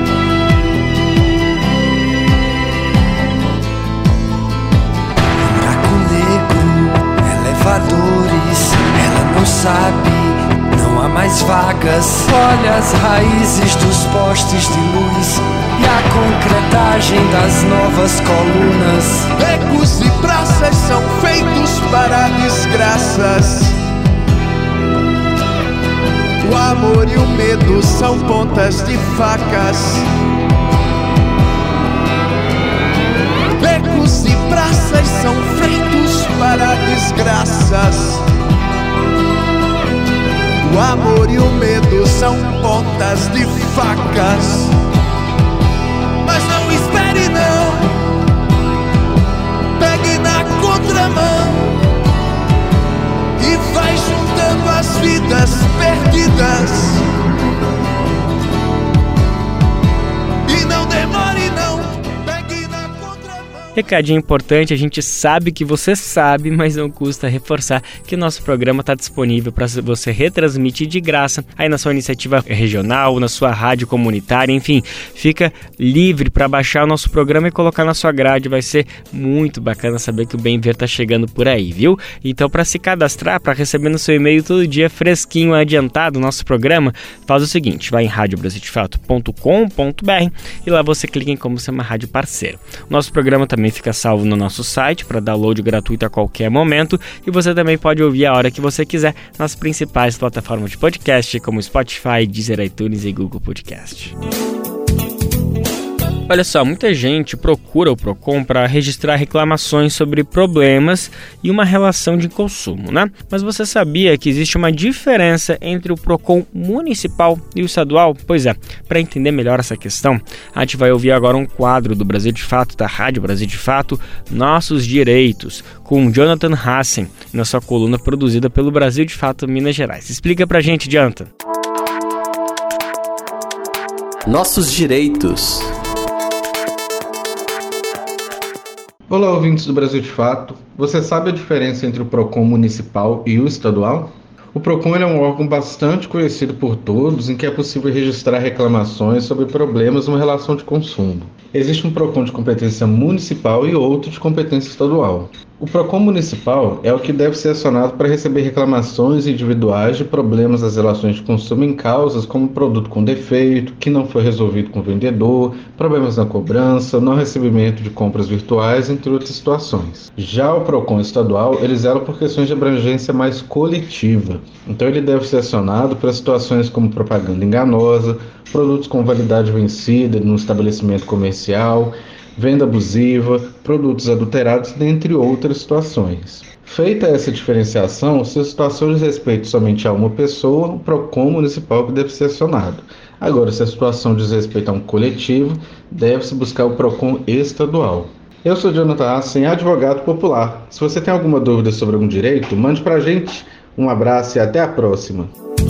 Ela não sabe, não há mais vagas. Olha as raízes dos postes de luz e a concretagem das novas colunas. Becos e praças são feitos para desgraças. O amor e o medo são pontas de facas. Becos e praças são feitos para desgraças. O amor e o medo são pontas de facas. Mas não espere não, pegue na contramão e vai juntando as vidas perdidas. E não demore não. Recadinho importante, a gente sabe que você sabe, mas não custa reforçar que o nosso programa está disponível para você retransmitir de graça aí na sua iniciativa regional, na sua rádio comunitária, enfim, fica livre para baixar o nosso programa e colocar na sua grade. Vai ser muito bacana saber que o Bem Ver está chegando por aí, viu? Então, para se cadastrar, para receber no seu e-mail todo dia fresquinho, adiantado o nosso programa, faz o seguinte, vai em radiobrasildefato.com.br e lá você clica em como ser uma rádio parceiro. O nosso programa também fica salvo no nosso site para download gratuito a qualquer momento e você também pode ouvir a hora que você quiser nas principais plataformas de podcast como Spotify, Deezer, iTunes e Google Podcast. Olha só, muita gente procura o PROCON para registrar reclamações sobre problemas e uma relação de consumo, né? Mas você sabia que existe uma diferença entre o PROCON municipal e o estadual? Pois é, para entender melhor essa questão, a gente vai ouvir agora um quadro do Brasil de Fato, da Rádio Brasil de Fato, Nossos Direitos, com Jonathan Hassen, na sua coluna produzida pelo Brasil de Fato Minas Gerais. Explica pra gente, Jonathan. Nossos Direitos. Olá, ouvintes do Brasil de Fato. Você sabe a diferença entre o PROCON municipal e o estadual? O PROCON é um órgão bastante conhecido por todos em que é possível registrar reclamações sobre problemas numa relação de consumo. Existe um PROCON de competência municipal e outro de competência estadual. O PROCON municipal é o que deve ser acionado para receber reclamações individuais de problemas das relações de consumo em causas como produto com defeito, que não foi resolvido com o vendedor, problemas na cobrança, não recebimento de compras virtuais, entre outras situações. Já o PROCON estadual, ele zela por questões de abrangência mais coletiva. Então ele deve ser acionado para situações como propaganda enganosa, produtos com validade vencida no estabelecimento comercial, venda abusiva, produtos adulterados, dentre outras situações. Feita essa diferenciação, se a situação diz respeito somente a uma pessoa, o PROCON municipal que deve ser acionado. Agora, se a situação diz respeito a um coletivo, deve-se buscar o PROCON estadual. Eu sou Jonathan Hassen, advogado popular. Se você tem alguma dúvida sobre algum direito, mande pra gente. Um abraço e até a próxima.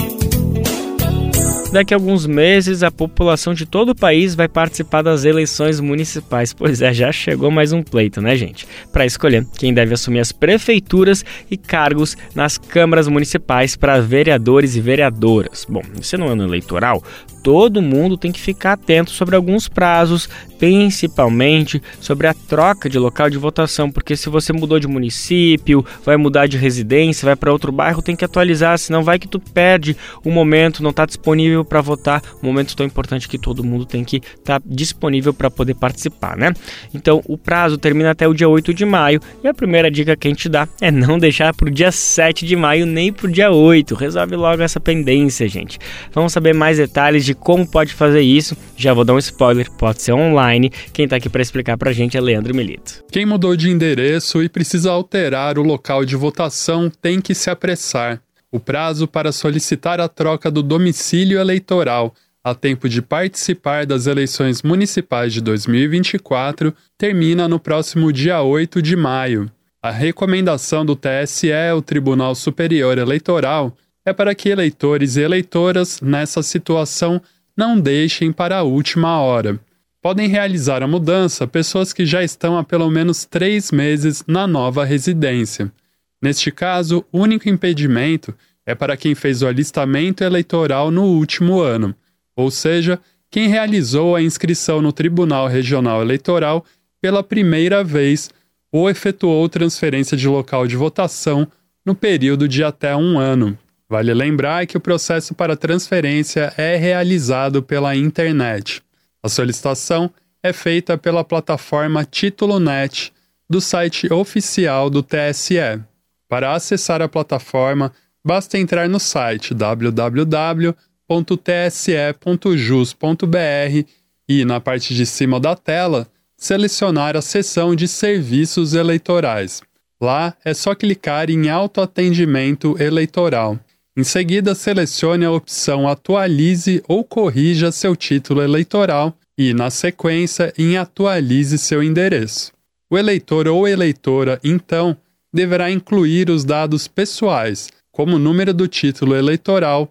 Daqui a alguns meses, a população de todo o país vai participar das eleições municipais. Pois é, já chegou mais um pleito, né, gente? Para escolher quem deve assumir as prefeituras e cargos nas câmaras municipais para vereadores e vereadoras. Bom, esse não é ano eleitoral, todo mundo tem que ficar atento sobre alguns prazos, principalmente sobre a troca de local de votação, porque se você mudou de município, vai mudar de residência, vai para outro bairro, tem que atualizar, senão vai que tu perde o momento, não está disponível para votar, um momento tão importante que todo mundo tem que estar disponível para poder participar, né? Então, o prazo termina até o dia 8 de maio e a primeira dica que a gente dá é não deixar para o dia 7 de maio nem para o dia 8. Resolve logo essa pendência, gente. Vamos saber mais detalhes de como pode fazer isso. Já vou dar um spoiler, pode ser online. Quem está aqui para explicar para a gente é Leandro Milito. Quem mudou de endereço e precisa alterar o local de votação tem que se apressar. O prazo para solicitar a troca do domicílio eleitoral a tempo de participar das eleições municipais de 2024 termina no próximo dia 8 de maio. A recomendação do TSE, o Tribunal Superior Eleitoral, é para que eleitores e eleitoras, nessa situação, não deixem para a última hora. Podem realizar a mudança pessoas que já estão há pelo menos 3 meses na nova residência. Neste caso, o único impedimento é para quem fez o alistamento eleitoral no último ano, ou seja, quem realizou a inscrição no Tribunal Regional Eleitoral pela primeira vez ou efetuou transferência de local de votação no período de até 1 ano. Vale lembrar que o processo para transferência é realizado pela internet. A solicitação é feita pela plataforma TítuloNet do site oficial do TSE. Para acessar a plataforma, basta entrar no site www.tse.jus.br e, na parte de cima da tela, selecionar a seção de Serviços Eleitorais. Lá é só clicar em Autoatendimento Eleitoral. Em seguida, selecione a opção Atualize ou corrija seu título eleitoral e, na sequência, em Atualize seu endereço. O eleitor ou eleitora, então, deverá incluir os dados pessoais, como o número do título eleitoral,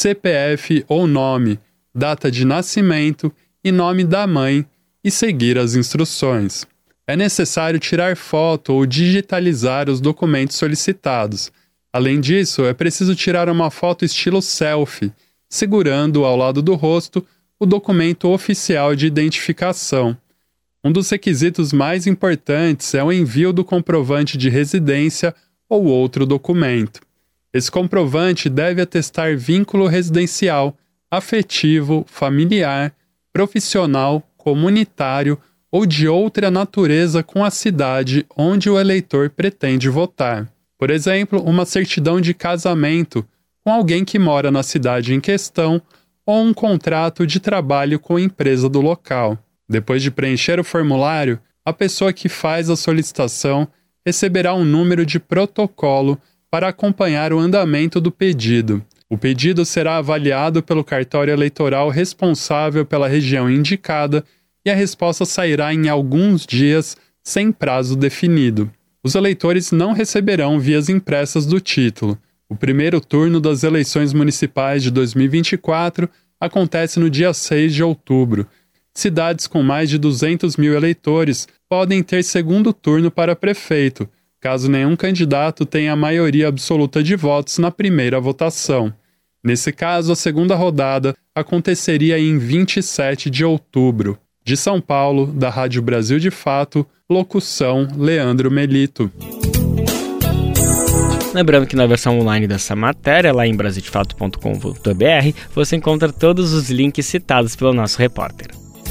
CPF ou nome, data de nascimento e nome da mãe, e seguir as instruções. É necessário tirar foto ou digitalizar os documentos solicitados. Além disso, é preciso tirar uma foto estilo selfie, segurando ao lado do rosto o documento oficial de identificação. Um dos requisitos mais importantes é o envio do comprovante de residência ou outro documento. Esse comprovante deve atestar vínculo residencial, afetivo, familiar, profissional, comunitário ou de outra natureza com a cidade onde o eleitor pretende votar. Por exemplo, uma certidão de casamento com alguém que mora na cidade em questão ou um contrato de trabalho com a empresa do local. Depois de preencher o formulário, a pessoa que faz a solicitação receberá um número de protocolo para acompanhar o andamento do pedido. O pedido será avaliado pelo cartório eleitoral responsável pela região indicada e a resposta sairá em alguns dias sem prazo definido. Os eleitores não receberão vias impressas do título. O primeiro turno das eleições municipais de 2024 acontece no dia 6 de outubro. Cidades com mais de 200 mil eleitores podem ter segundo turno para prefeito, caso nenhum candidato tenha a maioria absoluta de votos na primeira votação. Nesse caso, a segunda rodada aconteceria em 27 de outubro. De São Paulo, da Rádio Brasil de Fato, locução Leandro Melito. Lembrando que na versão online dessa matéria, lá em brasildefato.com.br, você encontra todos os links citados pelo nosso repórter.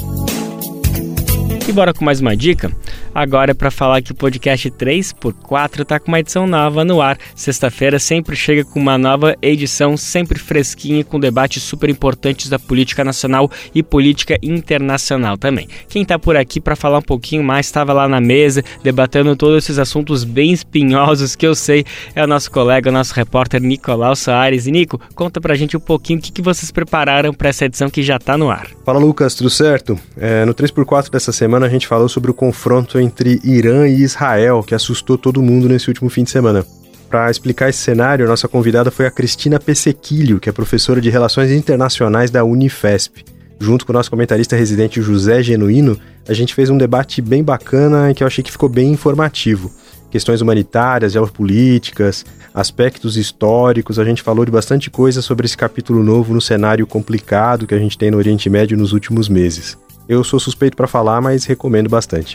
E bora com mais uma dica? Agora é para falar que o podcast 3x4 está com uma edição nova no ar. Sexta-feira sempre chega com uma nova edição, sempre fresquinha, com debates super importantes da política nacional e política internacional também. Quem está por aqui para falar um pouquinho mais, estava lá na mesa, debatendo todos esses assuntos bem espinhosos que eu sei, é o nosso colega, o nosso repórter Nicolau Soares. E Nico, conta pra gente um pouquinho o que vocês prepararam para essa edição que já está no ar. Fala Lucas, tudo certo? No 3x4 dessa semana a gente falou sobre o confronto entre Irã e Israel, que assustou todo mundo nesse último fim de semana. Para explicar esse cenário, a nossa convidada foi a Cristina Pessequilho, que é professora de Relações Internacionais da Unifesp. Junto com o nosso comentarista residente José Genuíno, a gente fez um debate bem bacana e que eu achei que ficou bem informativo. Questões humanitárias, geopolíticas, aspectos históricos, a gente falou de bastante coisa sobre esse capítulo novo no cenário complicado que a gente tem no Oriente Médio nos últimos meses. Eu sou suspeito para falar, mas recomendo bastante.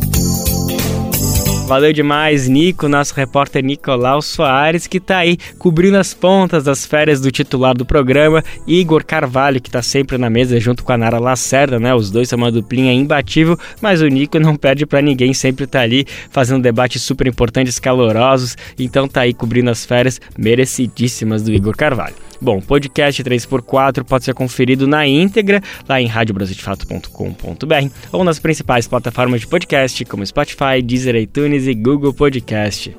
Valeu demais, Nico, nosso repórter Nicolau Soares, que está aí cobrindo as pontas das férias do titular do programa, Igor Carvalho, que está sempre na mesa junto com a Nara Lacerda, né? Os dois são uma duplinha imbatível, mas o Nico não perde para ninguém, sempre está ali fazendo debates super importantes, calorosos, então tá aí cobrindo as férias merecidíssimas do Igor Carvalho. Bom, o podcast 3x4 pode ser conferido na íntegra lá em radiobrasildefato.com.br ou nas principais plataformas de podcast como Spotify, Deezer, iTunes e Google Podcast.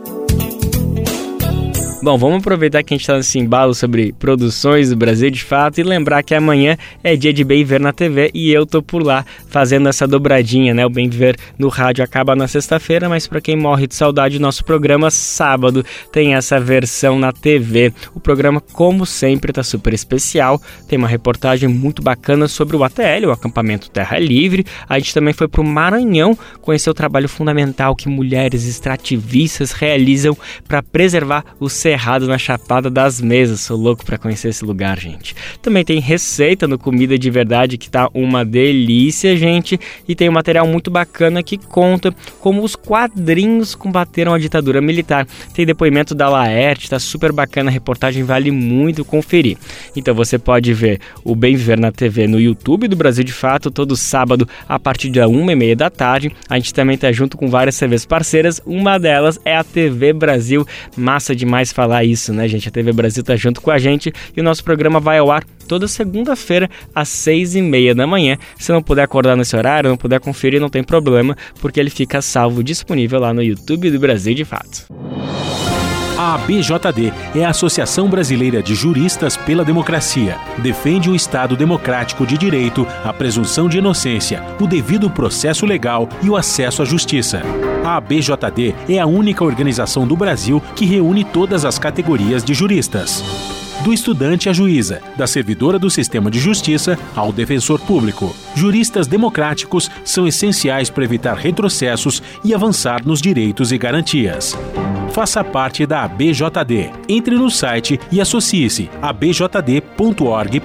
Bom, vamos aproveitar que a gente está nesse embalo sobre produções do Brasil de Fato e lembrar que amanhã é dia de Bem Viver na TV e eu tô por lá fazendo essa dobradinha, né? O Bem Viver no rádio acaba na sexta-feira, mas para quem morre de saudade, nosso programa sábado tem essa versão na TV. O programa, como sempre, tá super especial. Tem uma reportagem muito bacana sobre o ATL, o acampamento Terra Livre. A gente também foi pro Maranhão conhecer o trabalho fundamental que mulheres extrativistas realizam para preservar o cerrado na Chapada das Mesas. Sou louco pra conhecer esse lugar, gente. Também tem receita no Comida de Verdade, que tá uma delícia, gente. E tem um material muito bacana que conta como os quadrinhos combateram a ditadura militar. Tem depoimento da Laerte, tá super bacana a reportagem, vale muito conferir. Então você pode ver o Bem Viver na TV no YouTube do Brasil de Fato, todo sábado a partir da 1h30 da tarde. A gente também tá junto com várias TVs parceiras, uma delas é a TV Brasil. Massa demais falar isso, né, gente? A TV Brasil tá junto com a gente e o nosso programa vai ao ar toda segunda-feira às 6h30 da manhã. Se não puder acordar nesse horário, não puder conferir, não tem problema, porque ele fica salvo, disponível lá no YouTube do Brasil de Fato. A ABJD é a Associação Brasileira de Juristas pela Democracia. Defende o Estado democrático de direito, a presunção de inocência, o devido processo legal e o acesso à justiça. A ABJD é a única organização do Brasil que reúne todas as categorias de juristas. Do estudante à juíza, da servidora do sistema de justiça ao defensor público. Juristas democráticos são essenciais para evitar retrocessos e avançar nos direitos e garantias. Faça parte da ABJD. Entre no site e associe-se a abjd.org.br.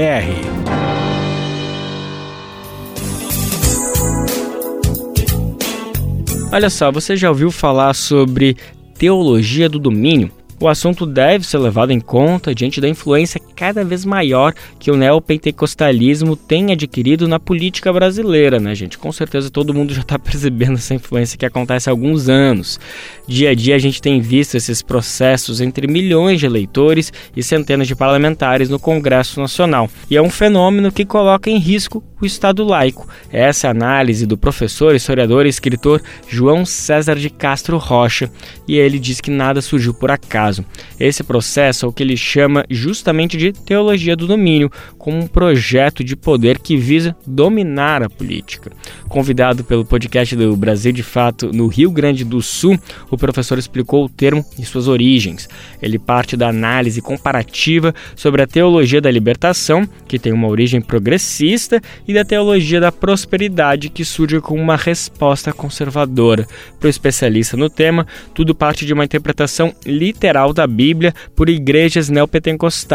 Olha só, você já ouviu falar sobre teologia do domínio? O assunto deve ser levado em conta diante da influência cada vez maior que o neopentecostalismo tem adquirido na política brasileira, né, gente? Com certeza todo mundo já está percebendo essa influência que acontece há alguns anos. Dia a dia a gente tem visto esses processos entre milhões de eleitores e centenas de parlamentares no Congresso Nacional. E é um fenômeno que coloca em risco o Estado laico. Essa é a análise do professor, historiador e escritor João César de Castro Rocha. E ele diz que nada surgiu por acaso. Esse processo é o que ele chama justamente de teologia do domínio, como um projeto de poder que visa dominar a política. Convidado pelo podcast do Brasil de Fato no Rio Grande do Sul, o professor explicou o termo e suas origens. Ele parte da análise comparativa sobre a teologia da libertação, que tem uma origem progressista, e da teologia da prosperidade, que surge como uma resposta conservadora. Para o especialista no tema, tudo parte de uma interpretação literal da Bíblia por igrejas neopentecostais no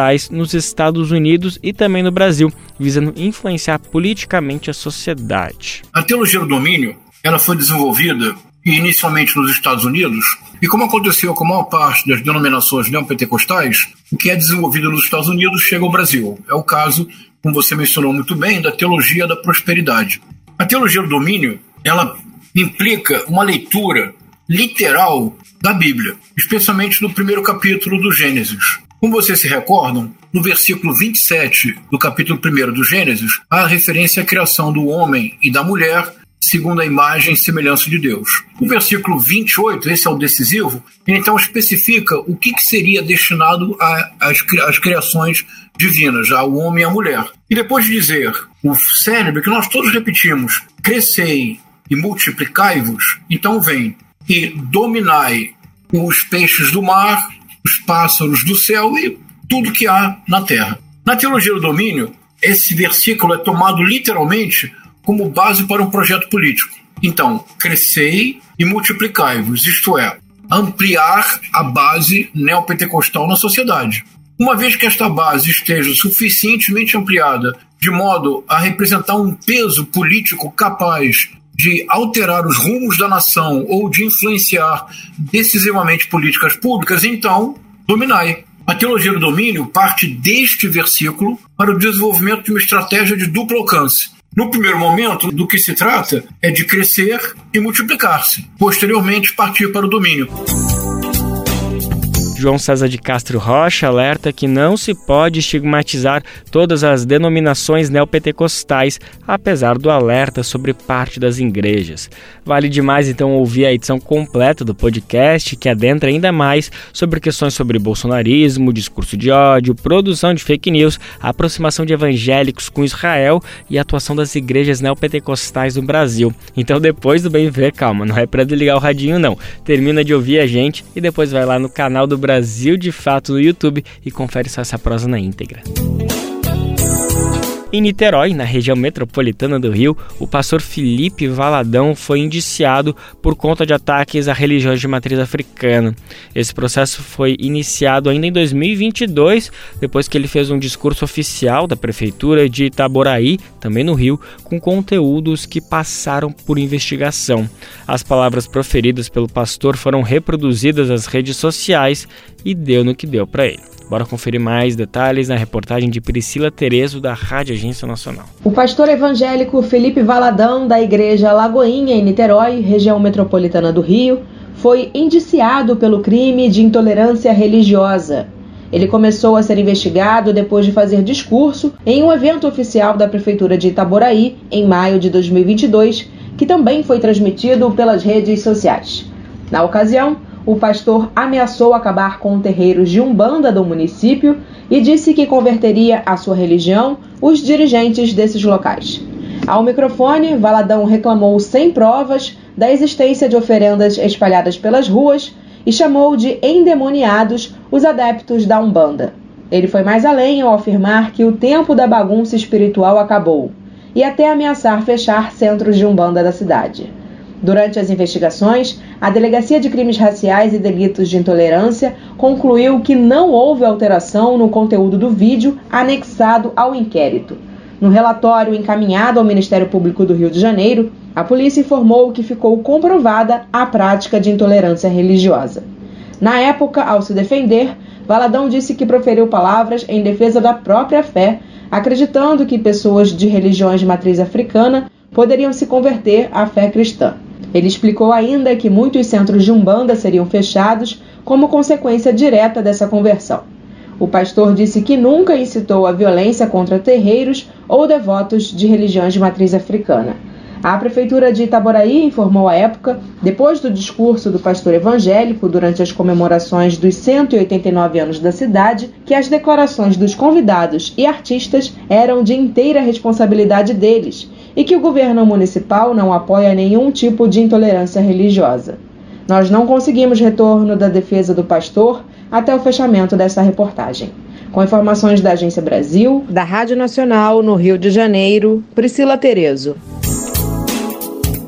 nos Estados Unidos e também no Brasil, visando influenciar politicamente a sociedade. A teologia do domínio, ela foi desenvolvida inicialmente nos Estados Unidos, e como aconteceu com a maior parte das denominações neopentecostais, o que é desenvolvido nos Estados Unidos chega ao Brasil. É o caso, como você mencionou muito bem, da teologia da prosperidade. A teologia do domínio, ela implica uma leitura literal da Bíblia, especialmente no primeiro capítulo do Gênesis. Como vocês se recordam, no versículo 27 do capítulo 1 do Gênesis, há referência à criação do homem e da mulher segundo a imagem e semelhança de Deus. O versículo 28, esse é o decisivo, então especifica o que seria destinado às criações divinas, ao homem e à mulher. E depois de dizer o cérebro, que nós todos repetimos, crescei e multiplicai-vos, então vem e dominai os peixes do mar, os pássaros do céu e tudo que há na terra. Na teologia do domínio, esse versículo é tomado literalmente como base para um projeto político. Então, crescei e multiplicai-vos, isto é, ampliar a base neopentecostal na sociedade. Uma vez que esta base esteja suficientemente ampliada, de modo a representar um peso político capaz de alterar os rumos da nação ou de influenciar decisivamente políticas públicas, então, dominai. A teologia do domínio parte deste versículo para o desenvolvimento de uma estratégia de duplo alcance. No primeiro momento, do que se trata é de crescer e multiplicar-se. Posteriormente, partir para o domínio. João César de Castro Rocha alerta que não se pode estigmatizar todas as denominações neopentecostais, apesar do alerta sobre parte das igrejas. Vale demais então ouvir a edição completa do podcast, que adentra ainda mais sobre questões sobre bolsonarismo, discurso de ódio, produção de fake news, aproximação de evangélicos com Israel e a atuação das igrejas neopentecostais no Brasil. Então depois do Bem Viver, calma, não é para desligar o radinho não. Termina de ouvir a gente e depois vai lá no canal do Brasil de Fato no YouTube e confere só essa prosa na íntegra. Em Niterói, na região metropolitana do Rio, o pastor Felipe Valadão foi indiciado por conta de ataques a religiões de matriz africana. Esse processo foi iniciado ainda em 2022, depois que ele fez um discurso oficial da Prefeitura de Itaboraí, também no Rio, com conteúdos que passaram por investigação. As palavras proferidas pelo pastor foram reproduzidas nas redes sociais e deu no que deu para ele. Bora conferir mais detalhes na reportagem de Priscila Terezo, da Rádio Agência Nacional. O pastor evangélico Felipe Valadão, da Igreja Lagoinha, em Niterói, região metropolitana do Rio, foi indiciado pelo crime de intolerância religiosa. Ele começou a ser investigado depois de fazer discurso em um evento oficial da Prefeitura de Itaboraí, em maio de 2022, que também foi transmitido pelas redes sociais. Na ocasião, o pastor ameaçou acabar com terreiros de Umbanda do município e disse que converteria à sua religião os dirigentes desses locais. Ao microfone, Valadão reclamou sem provas da existência de oferendas espalhadas pelas ruas e chamou de endemoniados os adeptos da Umbanda. Ele foi mais além ao afirmar que o tempo da bagunça espiritual acabou e até ameaçar fechar centros de Umbanda da cidade. Durante as investigações, a Delegacia de Crimes Raciais e Delitos de Intolerância concluiu que não houve alteração no conteúdo do vídeo anexado ao inquérito. No relatório encaminhado ao Ministério Público do Rio de Janeiro, a polícia informou que ficou comprovada a prática de intolerância religiosa. Na época, ao se defender, Valadão disse que proferiu palavras em defesa da própria fé, acreditando que pessoas de religiões de matriz africana poderiam se converter à fé cristã. Ele explicou ainda que muitos centros de Umbanda seriam fechados como consequência direta dessa conversão. O pastor disse que nunca incitou a violência contra terreiros ou devotos de religiões de matriz africana. A Prefeitura de Itaboraí informou à época, depois do discurso do pastor evangélico durante as comemorações dos 189 anos da cidade, que as declarações dos convidados e artistas eram de inteira responsabilidade deles e que o governo municipal não apoia nenhum tipo de intolerância religiosa. Nós não conseguimos retorno da defesa do pastor até o fechamento dessa reportagem. Com informações da Agência Brasil, da Rádio Nacional no Rio de Janeiro, Priscila Terezo.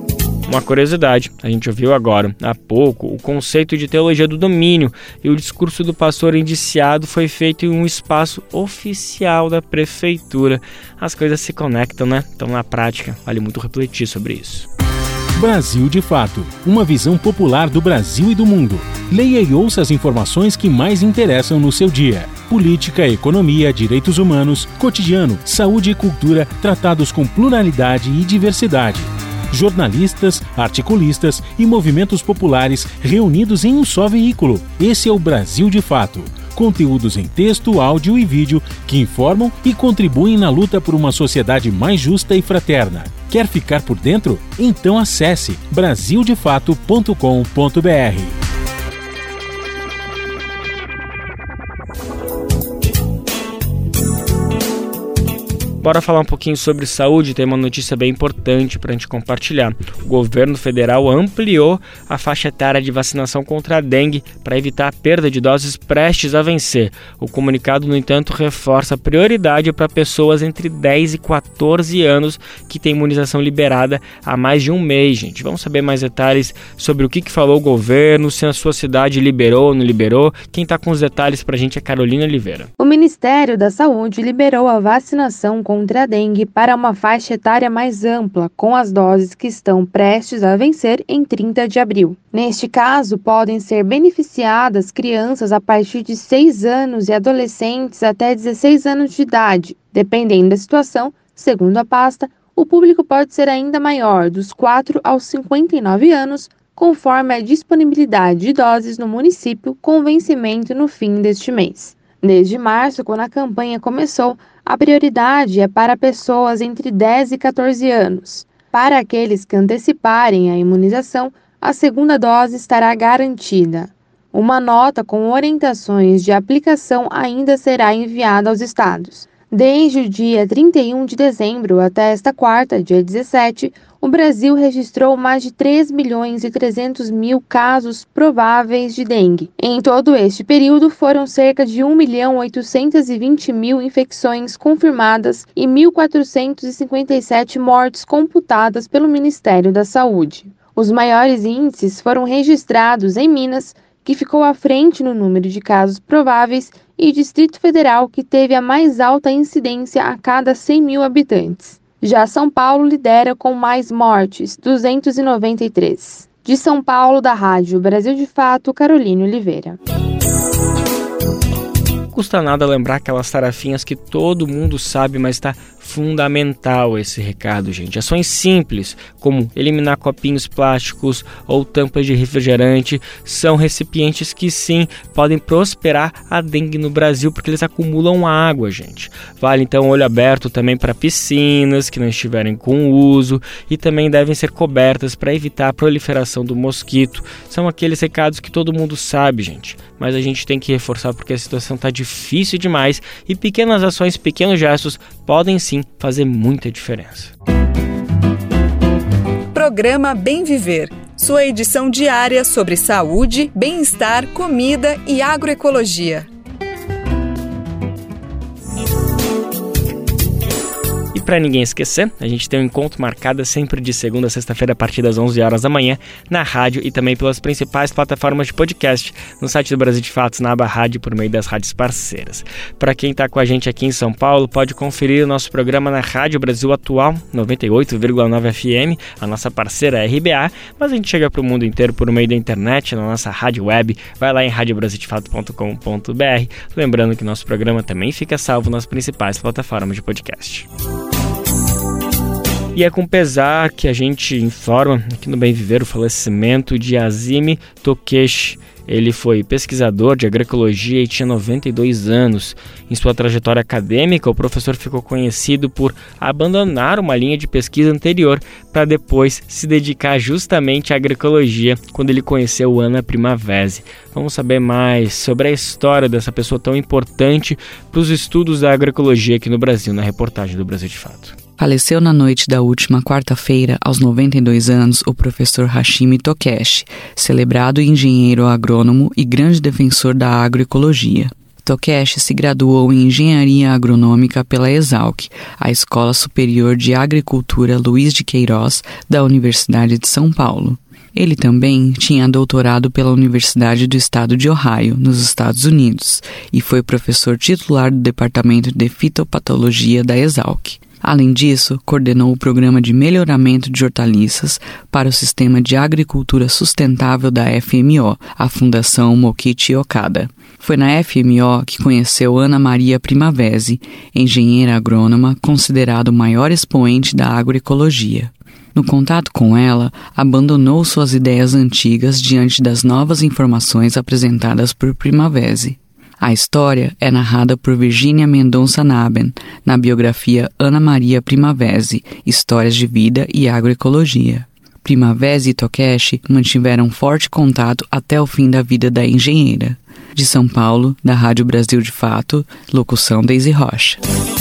Uma curiosidade, a gente ouviu agora, há pouco, o conceito de teologia do domínio e o discurso do pastor indiciado foi feito em um espaço oficial da prefeitura. As coisas se conectam, né? Então, na prática, vale muito refletir sobre isso. Brasil de Fato, uma visão popular do Brasil e do mundo. Leia e ouça as informações que mais interessam no seu dia. Política, economia, direitos humanos, cotidiano, saúde e cultura, tratados com pluralidade e diversidade. Jornalistas, articulistas e movimentos populares reunidos em um só veículo. Esse é o Brasil de Fato. Conteúdos em texto, áudio e vídeo que informam e contribuem na luta por uma sociedade mais justa e fraterna. Quer ficar por dentro? Então acesse brasildefato.com.br. Bora falar um pouquinho sobre saúde, tem uma notícia bem importante para a gente compartilhar. O governo federal ampliou a faixa etária de vacinação contra a dengue para evitar a perda de doses prestes a vencer. O comunicado, no entanto, reforça a prioridade para pessoas entre 10 e 14 anos que têm imunização liberada há mais de um mês, gente. Vamos saber mais detalhes sobre o que falou o governo, se a sua cidade liberou ou não liberou. Quem está com os detalhes para a gente é Carolina Oliveira. O Ministério da Saúde liberou a vacinação contra a dengue para uma faixa etária mais ampla, com as doses que estão prestes a vencer em 30 de abril. Neste caso, podem ser beneficiadas crianças a partir de 6 anos e adolescentes até 16 anos de idade. Dependendo da situação, segundo a pasta, o público pode ser ainda maior, dos 4 aos 59 anos, conforme a disponibilidade de doses no município com vencimento no fim deste mês. Desde março, quando a campanha começou, a prioridade é para pessoas entre 10 e 14 anos. Para aqueles que anteciparem a imunização, a segunda dose estará garantida. Uma nota com orientações de aplicação ainda será enviada aos estados. Desde o dia 31 de dezembro até esta quarta, dia 17, o Brasil registrou mais de 3.300.000 casos prováveis de dengue. Em todo este período, foram cerca de 1.820.000 infecções confirmadas e 1.457 mortes computadas pelo Ministério da Saúde. Os maiores índices foram registrados em Minas, que ficou à frente no número de casos prováveis, e Distrito Federal, que teve a mais alta incidência a cada 100.000 habitantes. Já São Paulo lidera com mais mortes, 293. De São Paulo, da Rádio Brasil de Fato, Carolina Oliveira. Não custa nada lembrar aquelas tarefinhas que todo mundo sabe, mas está fundamental esse recado, gente. Ações simples, como eliminar copinhos plásticos ou tampas de refrigerante, são recipientes que sim, podem prosperar a dengue no Brasil, porque eles acumulam água, gente. Vale então olho aberto também para piscinas que não estiverem com uso e também devem ser cobertas para evitar a proliferação do mosquito. São aqueles recados que todo mundo sabe, gente, mas a gente tem que reforçar porque a situação está difícil demais e pequenas ações, pequenos gestos podem sim fazer muita diferença. Programa Bem Viver, sua edição diária sobre saúde, bem-estar, comida e agroecologia. E para ninguém esquecer, a gente tem um encontro marcado sempre de segunda a sexta-feira a partir das 11 horas da manhã na rádio e também pelas principais plataformas de podcast, no site do Brasil de Fatos, na aba rádio, por meio das rádios parceiras. Para quem está com a gente aqui em São Paulo, pode conferir o nosso programa na Rádio Brasil Atual, 98,9 FM, a nossa parceira RBA, mas a gente chega para o mundo inteiro por meio da internet, na nossa rádio web, vai lá em radiobrasildefato.com.br, lembrando que nosso programa também fica salvo nas principais plataformas de podcast. E é com pesar que a gente informa aqui no Bem Viver o falecimento de Azimi Tokeshi. Ele foi pesquisador de agroecologia e tinha 92 anos. Em sua trajetória acadêmica, o professor ficou conhecido por abandonar uma linha de pesquisa anterior para depois se dedicar justamente à agroecologia, quando ele conheceu Ana Primavesi. Vamos saber mais sobre a história dessa pessoa tão importante para os estudos da agroecologia aqui no Brasil, na reportagem do Brasil de Fato. Faleceu na noite da última quarta-feira, aos 92 anos, o professor Hashimi Tokeshi, celebrado engenheiro agrônomo e grande defensor da agroecologia. Tokeshi se graduou em Engenharia Agronômica pela ESALC, a Escola Superior de Agricultura Luiz de Queiroz, da Universidade de São Paulo. Ele também tinha doutorado pela Universidade do Estado de Ohio, nos Estados Unidos, e foi professor titular do Departamento de Fitopatologia da ESALC. Além disso, coordenou o Programa de Melhoramento de Hortaliças para o Sistema de Agricultura Sustentável da FMO, a Fundação Mokichi Okada. Foi na FMO que conheceu Ana Maria Primavesi, engenheira agrônoma considerada o maior expoente da agroecologia. No contato com ela, abandonou suas ideias antigas diante das novas informações apresentadas por Primavesi. A história é narrada por Virginia Mendonça Naben, na biografia Ana Maria Primavesi, Histórias de Vida e Agroecologia. Primavesi e Tokeshi mantiveram forte contato até o fim da vida da engenheira. De São Paulo, da Rádio Brasil de Fato, locução Deise Rocha.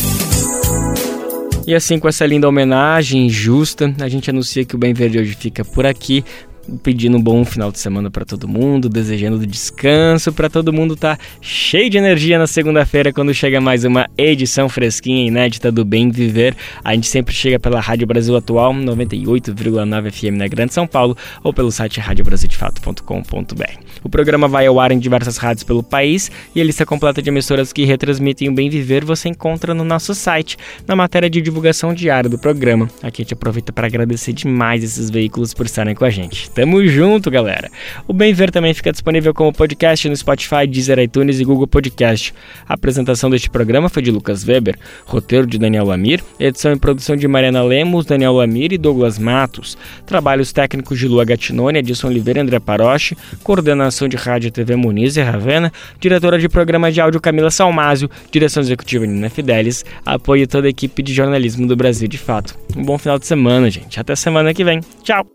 E assim, com essa linda homenagem justa, a gente anuncia que o Bem Verde hoje fica por aqui, pedindo um bom final de semana para todo mundo, desejando descanso para todo mundo estar cheio de energia na segunda-feira quando chega mais uma edição fresquinha e inédita do Bem Viver. A gente sempre chega pela Rádio Brasil Atual, 98,9 FM na Grande São Paulo, ou pelo site radiobrasildefato.com.br. O programa vai ao ar em diversas rádios pelo país e a lista completa de emissoras que retransmitem o Bem Viver você encontra no nosso site, na matéria de divulgação diária do programa. Aqui a gente aproveita para agradecer demais esses veículos por estarem com a gente. Tamo junto, galera! O Bem Ver também fica disponível como podcast no Spotify, Deezer, iTunes e Google Podcast. A apresentação deste programa foi de Lucas Weber, roteiro de Daniel Lamir, edição e produção de Mariana Lemos, Daniel Lamir e Douglas Matos, trabalhos técnicos de Lua Gattinoni, Edson Oliveira e André Paroche, coordenação de rádio e TV Muniz e Ravena, diretora de programa de áudio Camila Salmásio, direção executiva Nina Fidelis, apoio toda a equipe de jornalismo do Brasil de Fato. Um bom final de semana, gente. Até semana que vem. Tchau!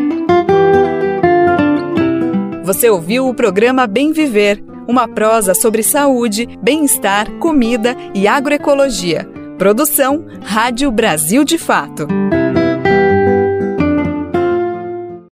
Você ouviu o programa Bem Viver, uma prosa sobre saúde, bem-estar, comida e agroecologia. Produção Rádio Brasil de Fato.